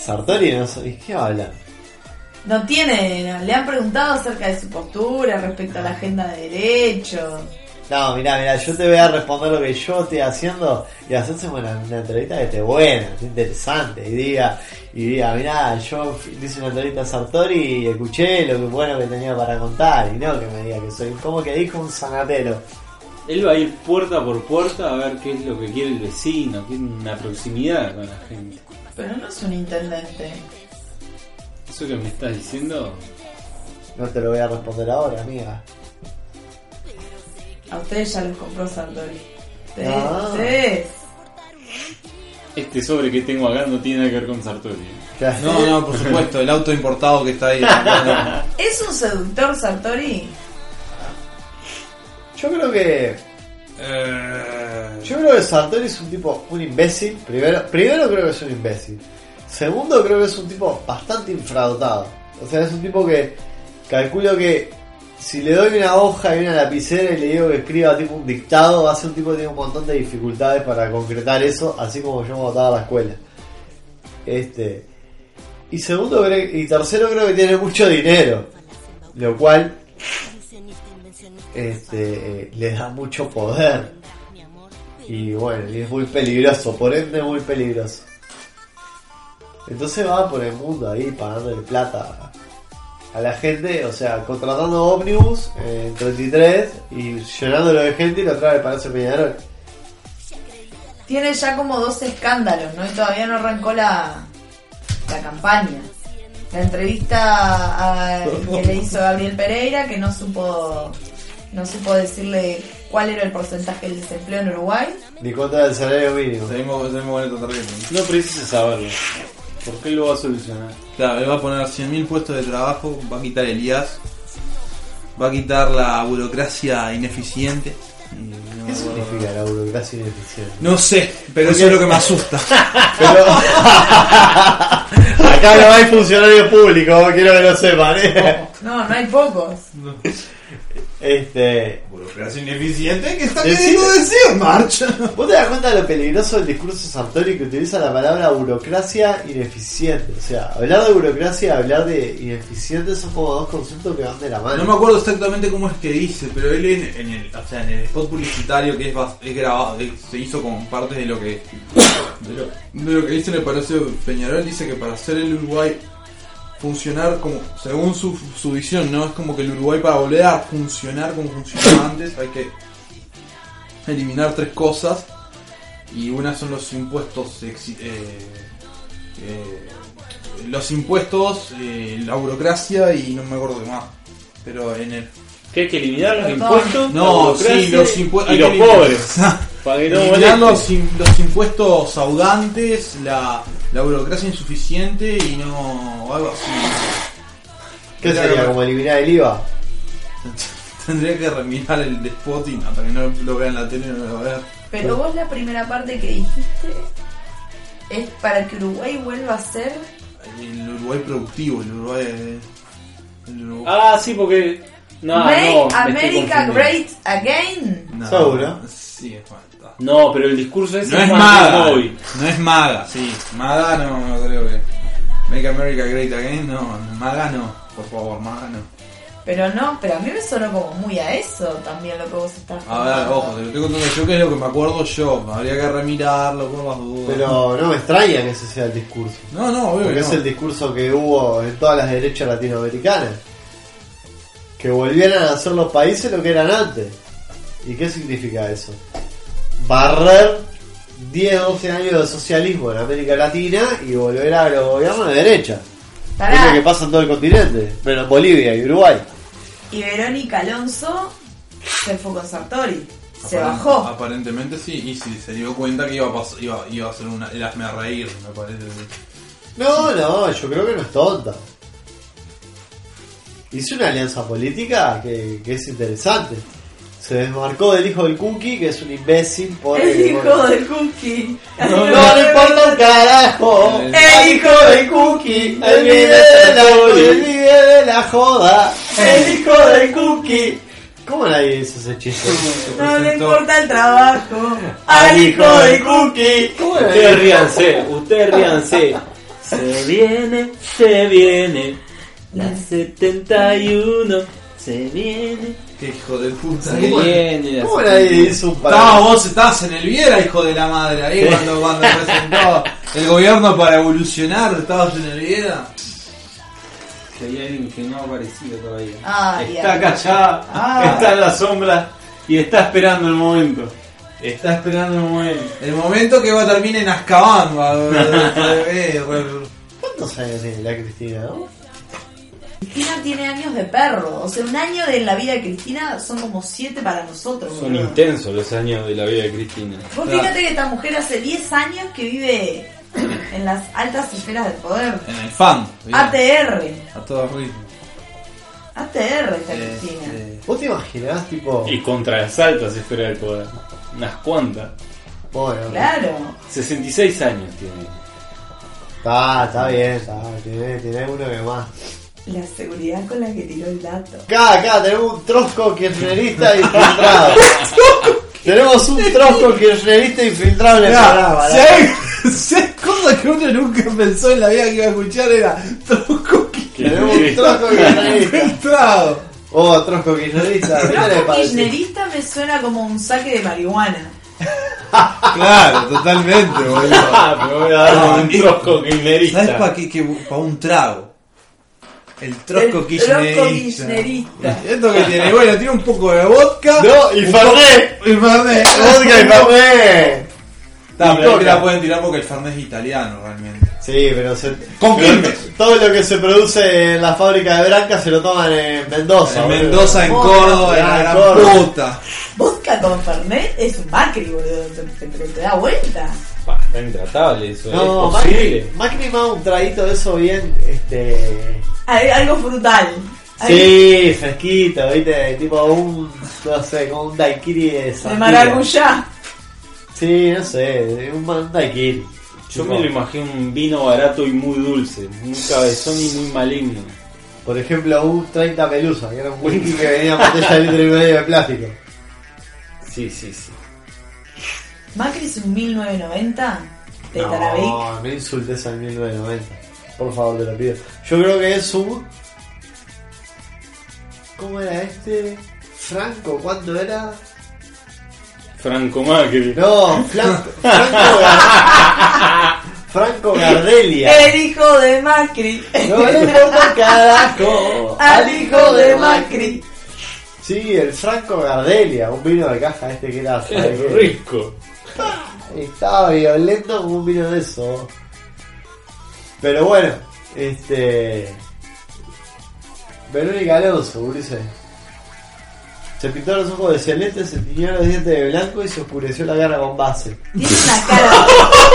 Sartori no sé, ¿qué habla? No tiene, le han preguntado acerca de su postura respecto a la agenda de derechos. No, mirá, yo te voy a responder lo que yo estoy haciendo y hacerse una entrevista que esté buena, esté interesante y diga, mirá, yo hice una entrevista a Sartori y escuché lo que bueno que tenía para contar y no que me diga que soy como que dijo un sanatero. Él va a ir puerta por puerta a ver qué es lo que quiere el vecino, quiere una proximidad con la gente. Pero no es un intendente. ¿Eso que me estás diciendo? No te lo voy a responder ahora, amiga. A ustedes ya los compró Sartori. Ah. Ustedes. Este sobre que tengo acá no tiene nada que ver con Sartori. No, por supuesto, el auto importado que está ahí. ¿Es un seductor Sartori? Yo creo que Sartori es un tipo, un imbécil. Primero creo que es un imbécil. Segundo creo que es un tipo bastante infradotado. O sea, es un tipo que calculo que si le doy una hoja y una lapicera y le digo que escriba tipo un dictado, va a ser un tipo que tiene un montón de dificultades para concretar eso, así como yo me botaba a la escuela. Y tercero creo que tiene mucho dinero, lo cual le da mucho poder. Y bueno, y es muy peligroso, por ende muy peligroso. Entonces va por el mundo ahí pagándole plata a la gente, o sea, contratando ómnibus en 33 y llenándolo de gente y lo trae al Palacio Peñarol. Tiene ya como 2 escándalos, ¿no? Y todavía no arrancó la campaña. La entrevista que le hizo Gabriel Pereira, que no supo decirle cuál era el porcentaje del desempleo en Uruguay. Ni cuánto era el salario mínimo. Tenemos boleto terrible. No precisa saberlo. ¿Por qué lo va a solucionar? Claro, él va a poner 100.000 puestos de trabajo, va a quitar el IAS, va a quitar la burocracia ineficiente. ¿Qué significa la burocracia ineficiente? No sé, pero eso es lo que me asusta. Pero acá no hay funcionarios públicos, quiero que lo sepan. No hay pocos. Burocracia ineficiente, ¿qué está Decime. queriendo decir, March? ¿Vos te das cuenta de lo peligroso del discurso de Sartori que utiliza la palabra burocracia ineficiente? O sea, hablar de burocracia y hablar de ineficiente son como dos conceptos que van de la mano. No me acuerdo exactamente cómo es que dice, pero él en el spot publicitario que es grabado, se hizo con partes de lo que dice en el Palacio Peñarol, dice que para hacer el Uruguay funcionar como según su visión, ¿no? Es como que el Uruguay, para volver a funcionar como funcionaba antes, hay que eliminar 3 cosas, y una son los impuestos, la burocracia y no me acuerdo de más, pero en el ¿qué hay que eliminar los impuestos? no, sí, los impuestos y los pobres. Para que no eliminar molesten. los impuestos audantes, la burocracia insuficiente y no algo así. ¿Qué sería? ¿Como eliminar el IVA? Tendría que remirar el de Spotting hasta que no lo vean en la tele, no lo va a ver. Pero vos la primera parte que dijiste es para que Uruguay vuelva a ser... El Uruguay productivo, el Uruguay... Ah, sí, porque... Make America Great Again. No, ¿Seguro? Sí, es falta. No, pero el discurso ese No es más maga, hoy. no es maga, sí. Maga no creo que... Make America Great Again, no. Maga no, por favor, maga no. Pero a mí me sonó como muy a eso también lo que vos estás A ver, ojo, te lo estoy contando yo, que es lo que me acuerdo yo. Habría que remirarlo por las dudas. Pero no me extraña que ese sea el discurso. No, obvio Porque que es no. el discurso que hubo en todas las derechas latinoamericanas. Que volvieran a ser los países lo que eran antes. ¿Y qué significa eso? Barrer 10, 12 años de socialismo en América Latina y volver a los gobiernos de derecha. Pará. Es lo que pasa en todo el continente, pero en Bolivia y Uruguay. Y Verónica Alonso se fue con Sartori. Se bajó. Aparentemente sí, y sí, se dio cuenta que iba a ser el hazme a reír, me parece. No, yo creo que no es tonta. Hizo una alianza política que es interesante. Se desmarcó del hijo del Cookie, que es un imbécil. El hijo del Cookie. No le importa un carajo. El hijo del Cookie. El vive de la joda. El hijo del Cookie. ¿Cómo nadie hizo ese chiste? No le importa el trabajo. Al hijo del Cookie. ¿Cómo Ustedes ríanse. Se viene, la 71, se viene. Qué hijo de puta. Se viene. ¿Cómo nadie hizo un Vos estabas en el Viera, hijo de la madre, ahí cuando presentó el gobierno para evolucionar, estabas en el Viera. Que hay alguien que no ha aparecido todavía. Ay, Está ay. callada, Ah. está en la sombra y está esperando el momento. Está esperando el momento. El momento que va a terminar en Azkaban, ¿Cuántos años tiene la Cristina, no? Cristina tiene años de perro. O sea, un año de la vida de Cristina son como 7 para nosotros. Son boludo. intensos los años de la vida de Cristina. Vos fíjate que esta mujer hace 10 años que vive en las altas esferas del poder. En el fan. ATR. A todo ritmo. ATR esta Cristina. ¿Vos te imaginás, tipo... Y contra las altas esferas del poder. Unas cuantas. Bueno, Claro. 66 años tiene. está bien, tiene uno que más. La seguridad con la que tiró el dato. Acá tenemos un trosco kirchnerista infiltrado. Tenemos un trosco kirchnerista infiltrado en el programa. Si hay cosas que uno nunca pensó en la vida que iba a escuchar era tronco Tenemos un trosco kirchnerista. infiltrado. Oh, trosco kirchnerista. ¿Qué le Trosco parece? kirchnerista me suena como un saque de marihuana. Claro, totalmente, boludo. Me voy a dar un trosco kirchnerista. ¿Sabes para qué? Para un trago. El trosco El kirchnerista. trosco kirchnerista. Esto que tiene, bueno, tiene un poco de vodka. No, y un Fernet. poco- Y Fernet. Vodka y Fernet. Está, pero ahí te Coca. la pueden tirar porque el Fernet es italiano realmente. Sí, pero Con pero Quilmes. todo lo que se produce en la fábrica de Branca se lo toman en Mendoza. En boludo. Mendoza, en Oh, Córdoba, en la gran Córdoba. puta. Vodka con Fernet es un Macri, boludo. Pero te da vuelta. Está intratable eso. No, es posible. Macri más un traguito de eso bien, Algo frutal. Sí, fresquito, viste, tipo no sé, como un daiquiri de De sandía. maracuyá. Sí, no sé, un daiquiri. Yo Tipo, me lo imagino un vino barato y muy dulce. Muy cabezón y muy maligno. Por ejemplo, un 30 Pelusa, que era un whisky que venía en botella de litro y medio de plástico. Sí, sí, sí. Macri es un 1990 de Tarabic. No, no insultes al 1990. Por favor, te lo pido. Yo creo que es un... ¿Cómo era este? Franco, ¿cuánto era? Franco Macri. No, Franco Gardelia. El hijo de Macri. No le importa carajo Al hijo de Macri. Sí, el Franco Gardelia, un vino de caja este que era... ¿sabes Es qué? rico. Estaba violento como un vino de eso. Pero bueno, Verónica Alonso, Ulises. Se pintó los ojos de celeste, se tiñó los dientes de blanco y se oscureció la cara con base. Tiene una cara.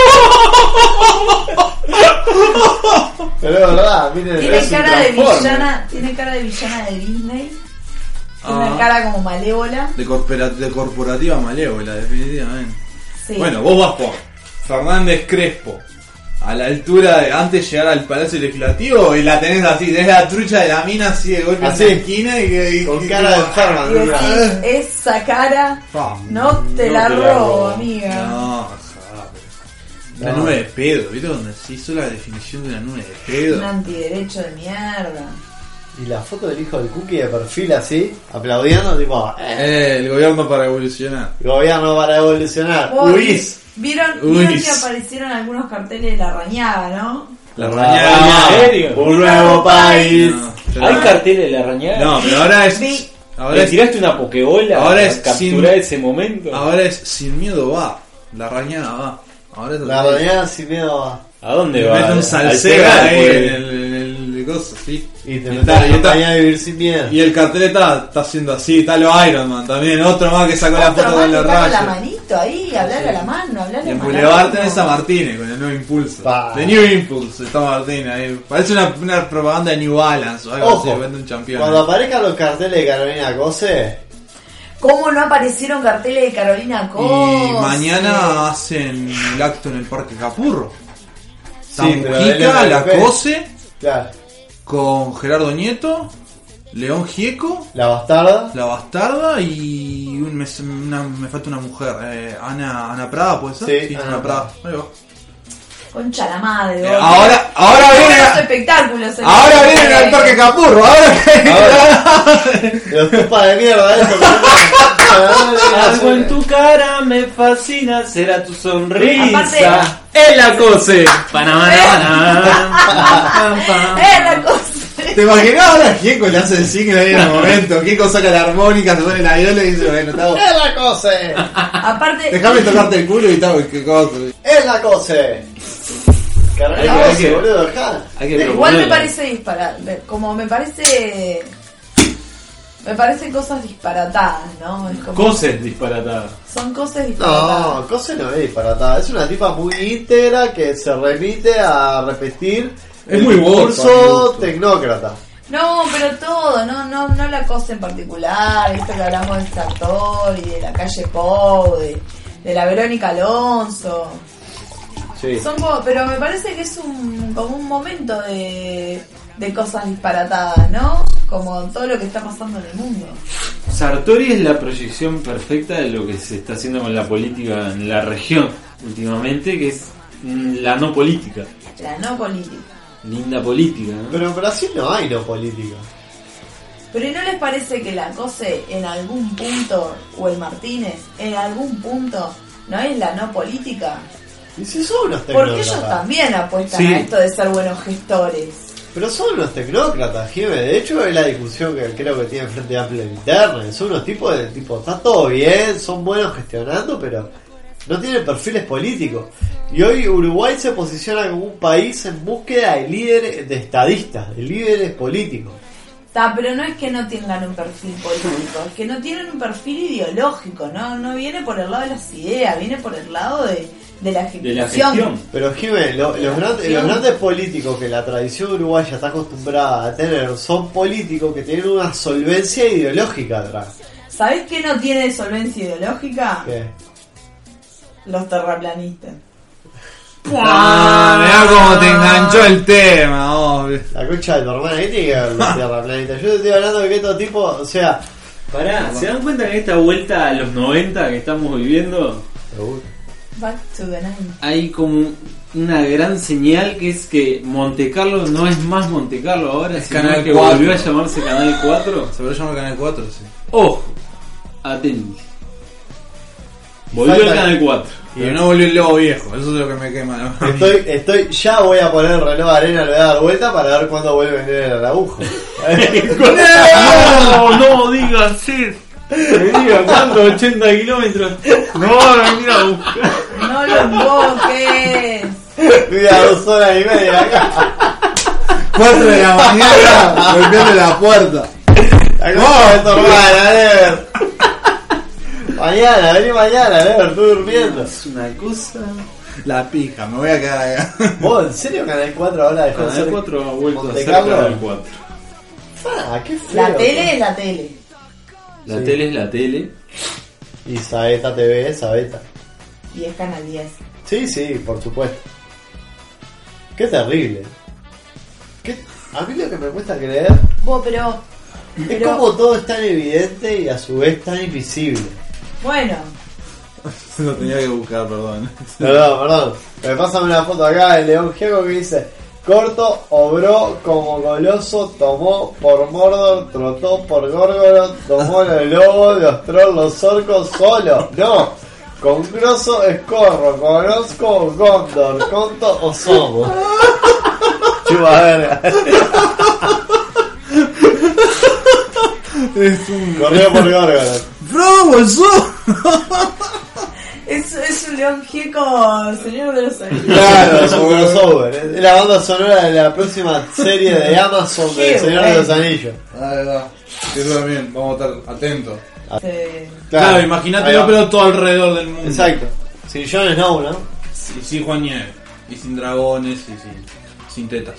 Pero es verdad, miren, Tiene es un cara de transforme. villana. Tiene cara de villana de Disney. Tiene Ah. una cara como malévola. De corporativa malévola, definitivamente. Sí. Bueno, vos vas por Fernández Crespo. A la altura de antes de llegar al Palacio Legislativo y la tenés así, tenés la trucha de la mina así de golpe Así. en la esquina y Con cara de enferma. Y decís, esa cara no te la robo, amiga. No, una nube de pedo, ¿viste? Donde se hizo la definición de una nube de pedo. Un antiderecho de mierda. Y la foto del hijo del Cookie de perfil así, aplaudiendo, tipo, El gobierno para evolucionar. gobierno para evolucionar. Vos Luis. ¿Vieron Uis. que aparecieron algunos carteles de la rañada, no? La ¿En rañada. serio? Un nuevo país. No, pero- ¿Hay carteles de la rañada? No, pero ahora es. Vi. Ahora ¿Le es, tiraste una pokebola ahora para es capturar sin- ese momento? ahora es sin miedo va. La rañada va. Ahora es La así. rañada sin miedo a... ¿A dónde Le va? mete un Al salseo pegar, ahí pues. en el coso, sí. Y te Y metes está- y en está- campaña de vivir sin miedo. Y el cartel está haciendo así, está lo Iron Man también, otro más que sacó la Otro foto más con que los está con la rayos. manito ahí, hablar a la mano, hablar Y en a la Boulevard mano. tenés a Martínez con el nuevo impulso. Pa. The New Impulse, está Martínez ahí. Parece una propaganda de New Balance o algo Ojo, así, vende un campeón. cuando aparezcan los carteles de Carolina Cose, ¿Cómo no aparecieron carteles de Carolina Cose? Y mañana hacen el acto en el Parque Capurro. Está Sí, pero Mujica, él es La del Cose, claro, con Gerardo Nieto, León Gieco, la bastarda, La Bastarda y me falta una mujer, Ana Prada, ¿puede ser? Sí, Ana Ana Prada. Ahí va. Concha la madre. Ahora viene. Los espectáculos. Ahora viene el Parque Capurro. Los tupas de mierda, eso. Algo en tu cara me fascina, será tu sonrisa. Aparte- Es la cose. Es la cosa. ¿Te imaginas ahora Gieco le hace el signo ahí en el momento? Gieco saca la armónica, se pone la viola y dice, bueno, está ¡es la cosa! Aparte, Déjame tocarte el culo y tal, qué cosa. ¡Es la cosa! Cargá Hay que- boludo, dejá. Hay que igual me proponerla. parece disparate. Como me parece. Me parecen cosas disparatadas, ¿no? Es como, Coses disparatadas. son cosas disparatadas. No, cosa no es disparatada. Es una tipa muy íntegra que se remite a repetir Es el muy bosta, a mi discurso gusto. tecnócrata. No, pero todo, no la cosa en particular, esto que hablamos del tractor y de la calle Pou, de la Verónica Alonso. Sí. Son como, pero me parece que es como un momento de cosas disparatadas, ¿no? Como todo lo que está pasando en el mundo. Sartori es la proyección perfecta de lo que se está haciendo con la política en la región últimamente, que es la no política. La no política. Linda política, ¿no? Pero en Brasil no hay no política. Pero ¿y no les parece que la COSE en algún punto, o el Martínez, en algún punto, no es la no política? Y si son unos tecnócratas. Porque ellos también apuestan Sí. a esto de ser buenos gestores. Pero son unos tecnócratas, Jiménez. De hecho, es la discusión que creo que tiene Frente Amplio en internet. Son unos tipos de tipo, está todo bien, son buenos gestionando, pero no tienen perfiles políticos. Y hoy Uruguay se posiciona como un país en búsqueda de líderes, de estadistas, de líderes políticos. Pero no es que no tengan un perfil político, es que no tienen un perfil ideológico, no viene por el lado de las ideas, viene por el lado de la ejecución. De la gestión. Pero Jiménez, los grandes políticos que la tradición uruguaya está acostumbrada a tener son políticos que tienen una solvencia ideológica atrás. ¿Sabés qué no tiene solvencia ideológica? ¿Qué? Los terraplanistas. Mirá cómo te enganchó el tema, obvio. La concha de tu hermana, ¿qué tiene que ver los terraplanistas? Yo te estoy hablando de que estos tipos, o sea... Pará, ¿se dan cuenta que en esta vuelta a los 90 que estamos viviendo Back to the 90s. hay como una gran señal que es que Monte Carlo no es más Monte Carlo ahora, Es sino Canal que 4. volvió a llamarse Canal 4? Se va a llamar Canal 4, sí. Ojo, atentos. Volvió Falta- al Canal 4. Y no volvió el lobo viejo, eso es lo que me quema. Ya voy a poner el reloj de arena, le voy a dar vuelta para ver cuándo vuelve a venir el agujo. No digas eso. Me diga cuánto, 80 kilómetros. No va a venir a buscar. No lo invoques. Estoy a 2 horas y media acá. 4 de la mañana, golpeando la puerta. ¿Cómo es tu hermana, Never? Mañana, vení mañana, Never, estoy durmiendo. Es una cosa. La pija, me voy a quedar acá. ¿Vos en serio Canal 4 ahora dejó de Canal ser 4 ha vuelto a Monte ser Carlo? Canal 4. Ah, qué feo. La tele es la tele. La Sí. tele es la tele. Y Saeta TV, Saeta. Y es Canal 10. Sí, por supuesto. Qué terrible. A mí lo que me cuesta creer Vos, pero es como todo es tan evidente y a su vez tan invisible. bueno, Lo tenía que buscar, perdón. Perdón. Me pasan una foto acá de León Gieco que dice: Corto obró como goloso, tomó por Mordor, trotó por Górgoro, tomó los lobos, los trolls, los orcos solo. No, con grosso escorro, conozco Gondor, conto o somos. Chupa verga. Corrió por Górgoro. ¡Bro, bolso! es un León Gieco, señor de los anillos. Claro, es un crossover. Es la banda sonora de la próxima serie de Amazon de Qué Señor de los Anillos. Ahí va. Eso también, vamos a estar atentos. Claro, imagínate, ahí va. pero todo alrededor del mundo. Exacto. Sin Jon Snow, ¿no? Y sin Juan Nieve. Y sin dragones y sin tetas.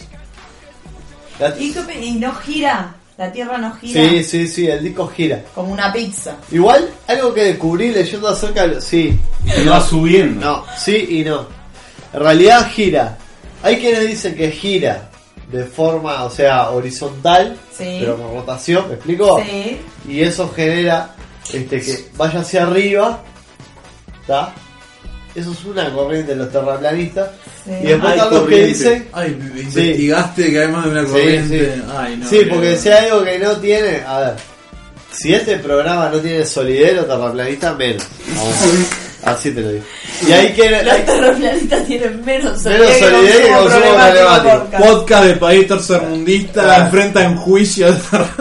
Y no gira, la tierra no gira Sí, el disco gira. como una pizza. Igual, algo que descubrí leyendo acerca de... Sí. Y va subiendo. No, sí y no. En realidad gira. Hay quienes dicen que gira de forma, o sea, horizontal, Sí. pero con rotación, ¿me explico? Sí. Y eso genera que vaya hacia arriba, ¿está? Eso es una corriente de los terraplanistas. Sí. Y después Hay están los que corriente. dicen... Ay, investigaste que hay más de una Sí, corriente. sí. Ay, no, Sí, porque no. si hay algo que no tiene... A ver, si este programa no tiene solidez, los terraplanistas menos. Aún. Así te lo digo. Y ahí quieren... Los terraplanistas tienen menos solidez que consumo problemático. podcast. Podcast de país tercermundista enfrenta en juicio.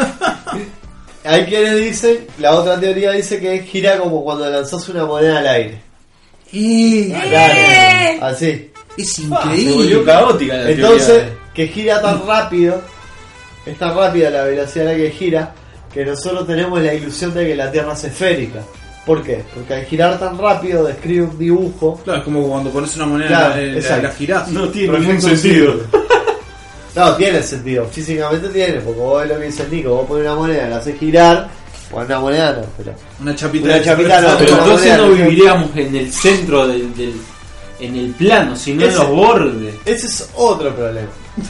Hay quienes dicen... La otra teoría dice que gira como cuando lanzás una moneda al aire. Y Claro, así. es Se volvió increíble. caótica la Entonces, teoría. que gira tan rápido, es tan rápida la velocidad a la que gira, que nosotros tenemos la ilusión de que la Tierra es esférica. ¿Por qué? Porque al girar tan rápido describe un dibujo. Claro, es como cuando pones una moneda Claro, en exacto. la girás. No tiene Pero ningún es un sentido. círculo. No, tiene sentido, físicamente tiene, porque vos es lo que dice el Nico, vos pones una moneda, la haces girar, bueno, una moneda no, pero... Una chapita. Una chapita no, Pero una entonces moneda, no ¿no? viviríamos en el centro en el plano, sino en Ese- los bordes. Ese es otro problema.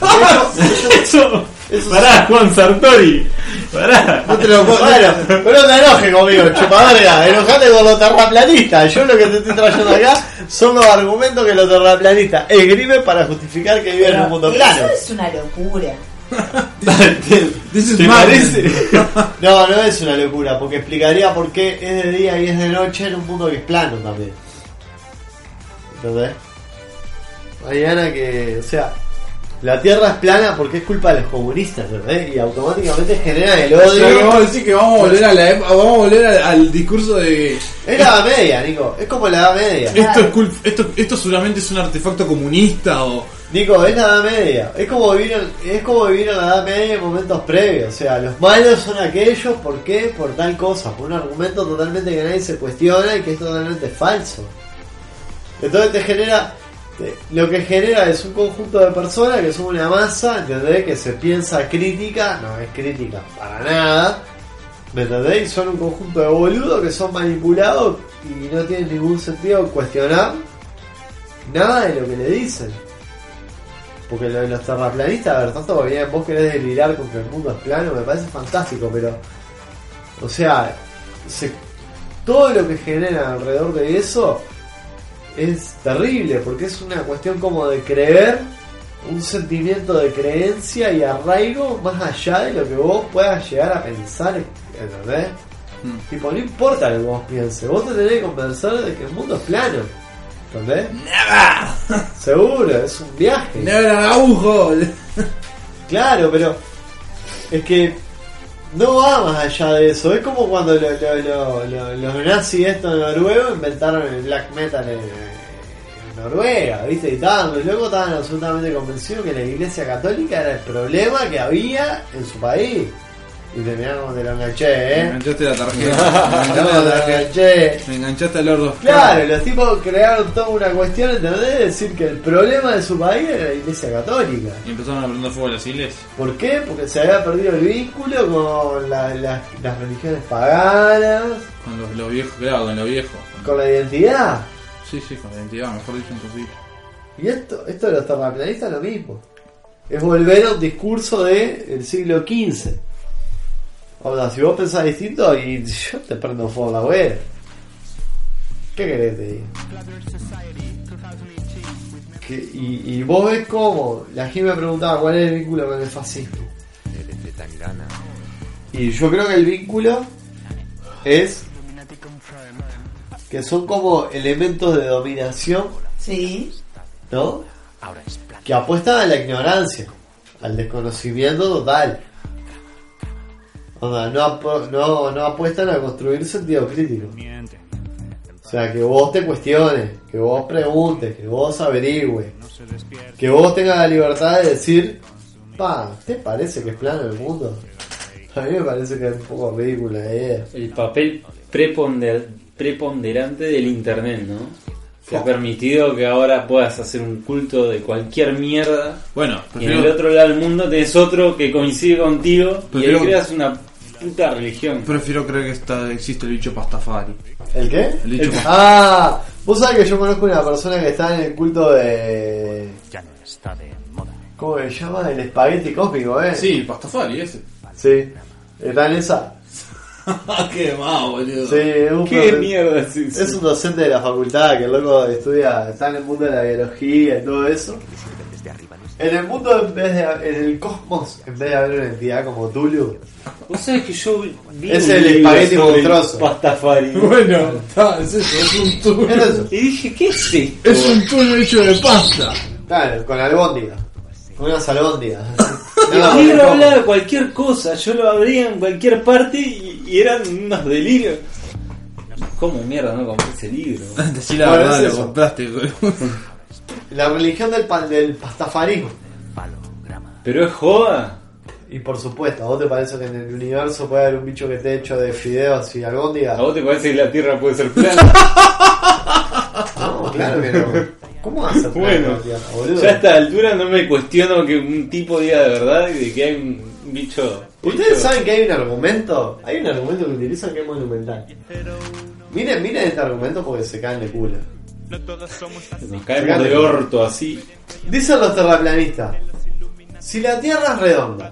Eso. Eso Pará, Juan Sartori. Pará. No te lo puedo... Bueno, pero no te enojes conmigo, chupadora, enojate con los terraplanistas. Yo lo que te estoy trayendo acá son los argumentos que los terraplanistas esgrimen para justificar que viven en un mundo plano. Eso es una locura. This is ¿Te madness. parece? No, no es una locura, porque explicaría por qué es de día y es de noche en un mundo que es plano también. ¿Entendés? Mañana que, o sea, la Tierra es plana porque es culpa de los comunistas, ¿verdad? Y automáticamente generan el O sea, que odio. vamos a decir que vamos a volver a la vamos a volver al discurso de Es la Edad Media, Nico. Es como la Edad Media. esto seguramente es un artefacto comunista o Nico, es la Edad Media. Es como vivir en la Edad Media en momentos previos. O sea, los malos son aquellos, ¿por qué? Por tal cosa. Por un argumento totalmente que nadie se cuestiona y que es totalmente falso. Entonces te genera... Lo que genera es un conjunto de personas que son una masa, ¿entendés? Que se piensa crítica, no es crítica para nada, ¿me entendés? Y son un conjunto de boludos que son manipulados y no tienen ningún sentido cuestionar nada de lo que le dicen. Porque lo de los terraplanistas, a ver, tanto que bien vos querés delirar con que el mundo es plano, me parece fantástico, pero... O sea, todo lo que genera alrededor de eso... es terrible porque es una cuestión como de creer, un sentimiento de creencia y arraigo más allá de lo que vos puedas llegar a pensar, ¿entendés? Tipo, no importa lo que vos pienses, vos te tenés que convencer de que el mundo es plano, ¿entendés? Seguro, es un viaje. never agujo. Claro, pero es que no va más allá de eso. Es como cuando los nazis estos noruegos inventaron el black metal en Noruega, ¿viste? Y los locos estaban absolutamente convencidos que la iglesia católica era el problema que había en su país. Y te mirá como te lo enganché, Me ¿eh? enganchaste la tarjeta. Mirá cómo te lo enganché. Me enganchaste al Lord of Claro, los tipos crearon toda una cuestión, ¿entendés? De decir que el problema de su país era la iglesia católica. Y empezaron a prender fuego a las iglesias. ¿Por qué? Porque se había perdido el vínculo con las religiones paganas, Con los viejos, claro, con lo viejo. con la identidad. Sí, con la identidad, mejor dicho imposible. Y esto de los terraplanistas es lo mismo. Es volver a un discurso del siglo XV. O sea, si vos pensás distinto, y yo te prendo fuego en la hoguera. ¿Qué querés que te diga? Y vos ves cómo. La gente me preguntaba cuál es el vínculo con el fascismo. Y yo creo que el vínculo es que son como elementos de dominación, Sí. ¿no? Que apuestan a la ignorancia, al desconocimiento total. O sea, no apuestan a construir sentido crítico. O sea, que vos te cuestiones, que vos preguntes, que vos averigües, que vos tengas la libertad de decir, ¿te parece que es plano el mundo? A mí me parece que es un poco ridícula la idea. El papel preponderante del internet, ¿no? Que ha permitido que ahora puedas hacer un culto de cualquier mierda. Bueno, Y en el otro lado del mundo tenés otro que coincide contigo y Prefiero- ahí creas una puta religión. prefiero creer que existe el bicho Pastafari. ¿El qué? El dicho Vos sabés que yo conozco una persona que está en el culto de... ¿Cómo se llama? El espagueti cósmico, ¿eh? Sí, el Pastafari ese. Sí. ¿Está en esa? Qué más, boludo. Sí, es un ¿Qué mierda es eso? Es un docente de la facultad que el loco estudia, está en el mundo de la biología y todo eso. En el mundo, en el cosmos, en vez de haber una entidad como Tulu, Vos sabés que yo vi es un el libro espagueti sobre el monstruoso. Pastafari. Bueno, es eso, es un ¿qué túnel. es eso? Y dije, ¿qué es esto? Es un túnel hecho de pasta. Claro, con albóndiga. Con unas albóndigas. El libro hablaba de cualquier cosa, yo lo abría en cualquier parte y eran unos delirios. ¿Cómo mierda no compré ese libro? Decí la Bueno, verdad, es lo eso. compraste, boludo. La religión del pastafarismo. ¿Pero es joda? Y por supuesto, ¿a vos te parece que en el universo puede haber un bicho que esté hecho de fideos y albóndigas? ¿A vos te parece que la Tierra puede ser plana? No, claro que no. ¿Cómo vas a ser Bueno, plana la Tierra, boludo? ya a esta altura no me cuestiono que un tipo diga de verdad y de que hay un bicho... ¿Ustedes hecho- saben que hay un argumento? Hay un argumento que utilizan que es monumental. Miren este argumento porque se caen de culo. Nos caemos de orto así. Dicen los terraplanistas, si la Tierra es redonda,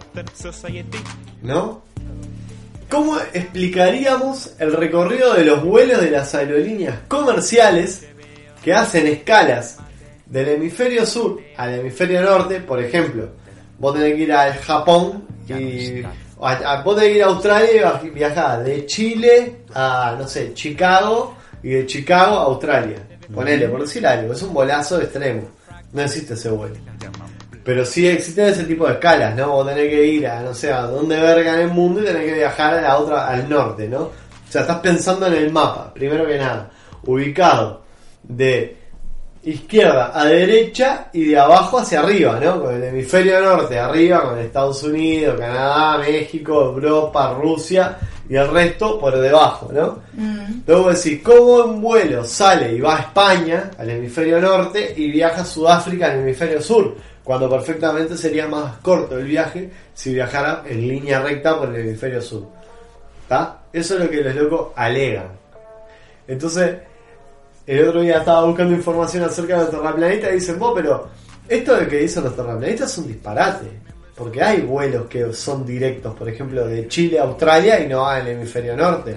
¿no? ¿Cómo explicaríamos el recorrido de los vuelos de las aerolíneas comerciales que hacen escalas del hemisferio sur al hemisferio norte? Por ejemplo, vos tenés que ir al Japón y vos tenés que ir a Australia y viajar de Chile a, no sé, Chicago, y de Chicago a Australia. Ponele, por decir algo, es un volazo extremo. No existe ese vuelo. Pero sí existen ese tipo de escalas, ¿no? Vos tenés que ir a, no sé, a dónde verga en el mundo y tenés que viajar a la otra, al norte, ¿no? O sea, estás pensando en el mapa, primero que nada, ubicado de izquierda a derecha y de abajo hacia arriba, ¿no? Con el hemisferio norte arriba, con Estados Unidos, Canadá, México, Europa, Rusia y el resto por debajo, ¿no? Luego decís, ¿cómo un vuelo sale y va a España, al hemisferio norte, y viaja a Sudáfrica, al hemisferio sur? Cuando perfectamente sería más corto el viaje si viajara en línea recta por el hemisferio sur. ¿Está? Eso es lo que los locos alegan. Entonces, el otro día estaba buscando información acerca de los terraplanistas y dicen, vos, pero esto de que dicen los terraplanistas es un disparate. Porque hay vuelos que son directos, por ejemplo, de Chile a Australia y no al hemisferio norte.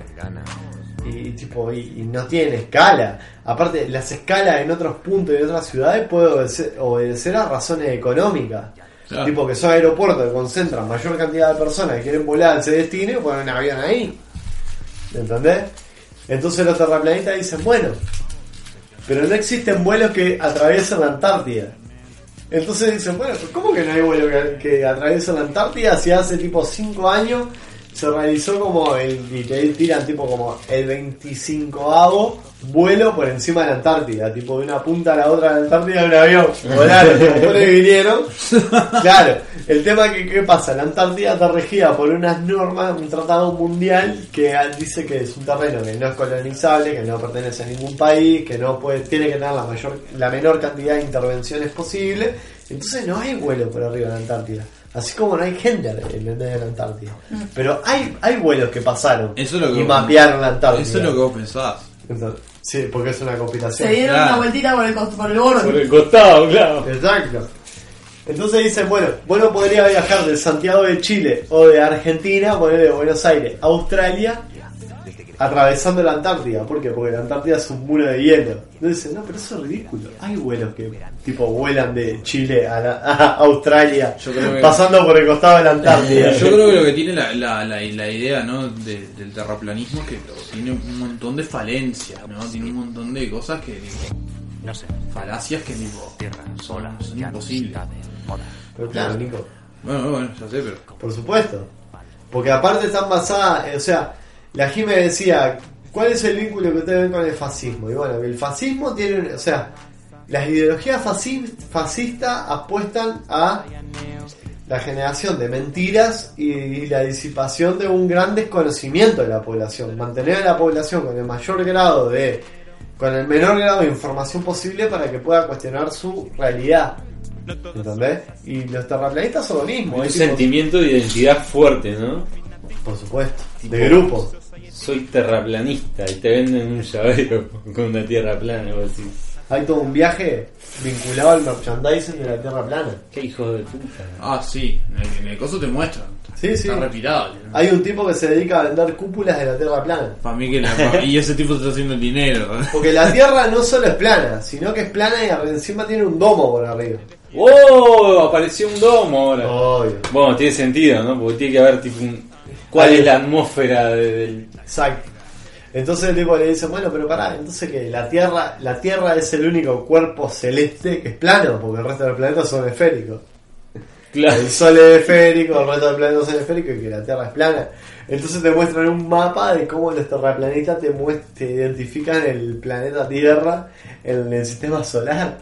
Y no tienen escala. Aparte, las escalas en otros puntos y en otras ciudades pueden obedecer a razones económicas. Claro. Tipo que son aeropuertos que concentran mayor cantidad de personas que quieren volar a ese destino y ponen un avión ahí. ¿Entendés? Entonces los terraplanistas dicen, bueno, pero no existen vuelos que atraviesen la Antártida. Entonces dicen, bueno, ¿cómo que no hay vuelo que atraviesen la Antártida si hace tipo 5 años se realizó como y te tiran tipo como el 25º vuelo por encima de la Antártida, tipo de una punta a la otra de la Antártida de un avión, volaron, después vinieron. Claro, el tema es que ¿qué pasa? La Antártida está regida por unas normas, un tratado mundial que dice que es un terreno que no es colonizable, que no pertenece a ningún país, que no puede, tiene que tener la menor cantidad de intervenciones posible. Entonces no hay vuelo por arriba de la Antártida. Así como no hay gente en el medio de la Antártida. Pero hay vuelos que pasaron Eso es lo que y vos- mapearon la Antártida. Eso es lo que vos pensás. Entonces, sí, porque es una compilación. Se dieron Claro. una vueltita por el borde. Por el costado, claro. Exacto. Entonces dicen, bueno, vos no podrías viajar de Santiago de Chile o de Argentina, ponerle de Buenos Aires a Australia, atravesando la Antártida. ¿Por qué? Porque la Antártida es un muro de hielo. Entonces dicen, no, pero eso es ridículo. Hay vuelos que tipo vuelan de Chile a Australia, Yo creo que- pasando por el costado de la Antártida. Yo creo que lo que tiene la idea, ¿no? Del terraplanismo es que tiene un montón de falencias, ¿no? Tiene un montón de cosas que digo, falacias que digo, son imposibles. Pero claro, Nico, Bueno, ya sé, pero por supuesto. Porque aparte están basadas, o sea, la Jime decía, ¿cuál es el vínculo que ustedes ven con el fascismo? Y bueno, el fascismo tiene, o sea, las ideologías fascistas apuestan a la generación de mentiras y la disipación de un gran desconocimiento de la población. Mantener a la población con el menor grado de información posible para que pueda cuestionar su realidad. ¿Entendés? Y los terraplanistas son lo mismo. Un es tipo- sentimiento de identidad fuerte, ¿no? por supuesto, Tipo, de grupo. Soy terraplanista y te venden un llavero con una tierra plana o así. hay todo un viaje vinculado al merchandising de la Tierra plana. Qué hijo de puta. Ah, sí, en el coso te muestran. Sí. Está retirado. Hay un tipo que se dedica a vender cúpulas de la Tierra plana. Para mí y ese tipo está haciendo el dinero. Porque la Tierra no solo es plana, sino que es plana y encima tiene un domo por arriba. ¡Oh! Apareció un domo ahora. Obvio. Bueno, tiene sentido, ¿no? Porque tiene que haber tipo ¿cuál es la atmósfera del...? Exacto. Entonces el tipo le dice, bueno, pero pará, entonces que la Tierra es el único cuerpo celeste que es plano, porque el resto de los planetas son esféricos. Claro. El Sol es esférico, el resto del planeta son esféricos y que la Tierra es plana. Entonces te muestran un mapa de cómo los terraplanistas te identifican el planeta Tierra en el sistema solar.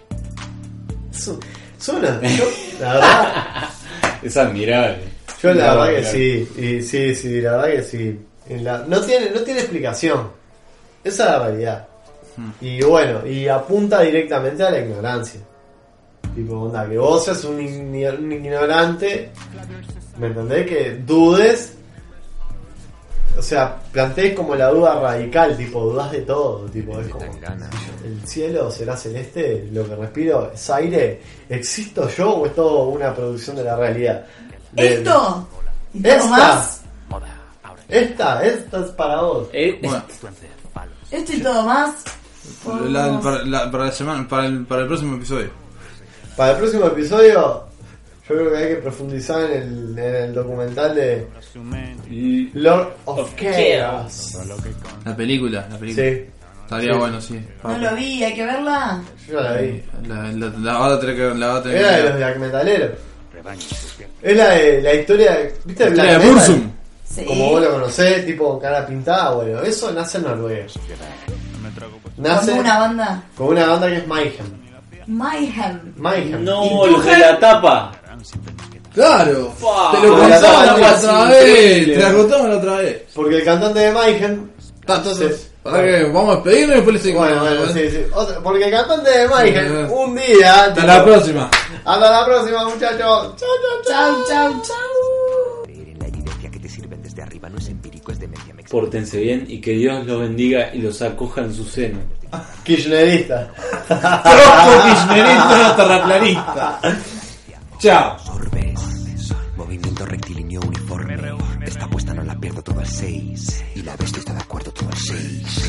La verdad. Es admirable. Yo la verdad que sí. Y sí, la verdad que sí. No tiene explicación. Esa es la realidad. Y bueno, y apunta directamente a la ignorancia. Tipo, onda, que vos seas un ignorante, ¿me entendés? Que dudes, o sea, plantees como la duda radical, tipo, dudas de todo, tipo, es como, el cielo será celeste, lo que respiro es aire, ¿existo yo o es todo una producción de la realidad? Esto más. Esta es para vos. Bueno, Esto y todo más. para la semana, para el próximo episodio. Para el próximo episodio, yo creo que hay que profundizar en el documental de Lord of Chaos. La película. Sí. Estaría bueno, sí. No lo vi, hay que verla. Yo ya la vi. La va a tener que Era de los black metaleros. Es la historia, ¿viste? La historia de Burzum. Sí. Como vos lo conocés, tipo con cara pintada, bueno, eso nace en Noruega. Nace Como una banda. con una banda que es Mayhem. Mayhem. No, los de la tapa. Claro, Fua. te lo Con la contaban tapa la es otra vez. increíble. Te la contaban la otra vez. Porque el cantante de Mayhem. Entonces, ¿para qué? Vamos a despedirnos y después le seguimos. Bueno, sí. Porque el cantante de Mayhem, un día. Hasta tipo, la próxima. Hasta la próxima, muchachos. Chau. Creer en la evidencia que te sirven desde arriba no es empírico, es demencia mexicana. Pórtense bien y que Dios los bendiga y los acoja en su seno. Kirchnerista. Tronco kirchnerista terraplanista. Chao. Orbes, movimiento rectilíneo uniforme. Esta apuesta no la pierdo todo al 6. Y la bestia está de acuerdo todo al 6.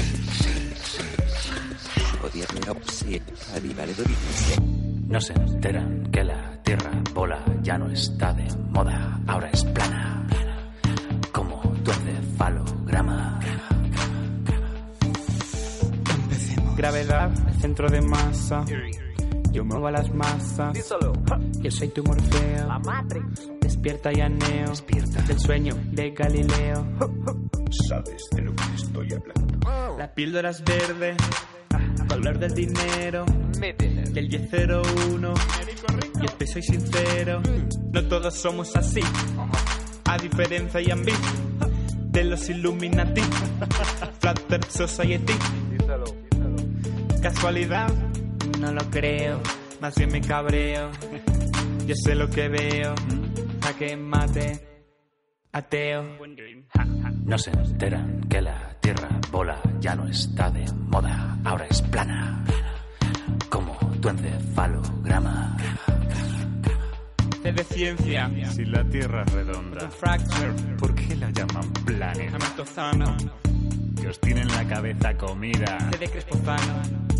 No se enteran que la tierra bola ya no está de moda, ahora es plana, como tu encefalograma. Gravedad, centro de masa. Yo muevo a las masas. Yo soy tu Morfeo. Despierta y aneo. Del sueño de Galileo. Sabes de lo que estoy hablando. La píldora es verde. Color del dinero. Del 1001. Y es que soy sincero. No todos somos así. A diferencia y ambit de los Illuminati. Flat Earth Society. ¿Casualidad? No lo creo, más bien me cabreo. Yo sé lo que veo, jaque mate, ateo. No se enteran que la tierra bola ya no está de moda, ahora es plana, como tu encefalograma. Sé de ciencia, Si la Tierra es redonda, fracture, ¿por qué la llaman planeta? Hamiltoniano, Que os tienen la cabeza comida. sé de Crespozano.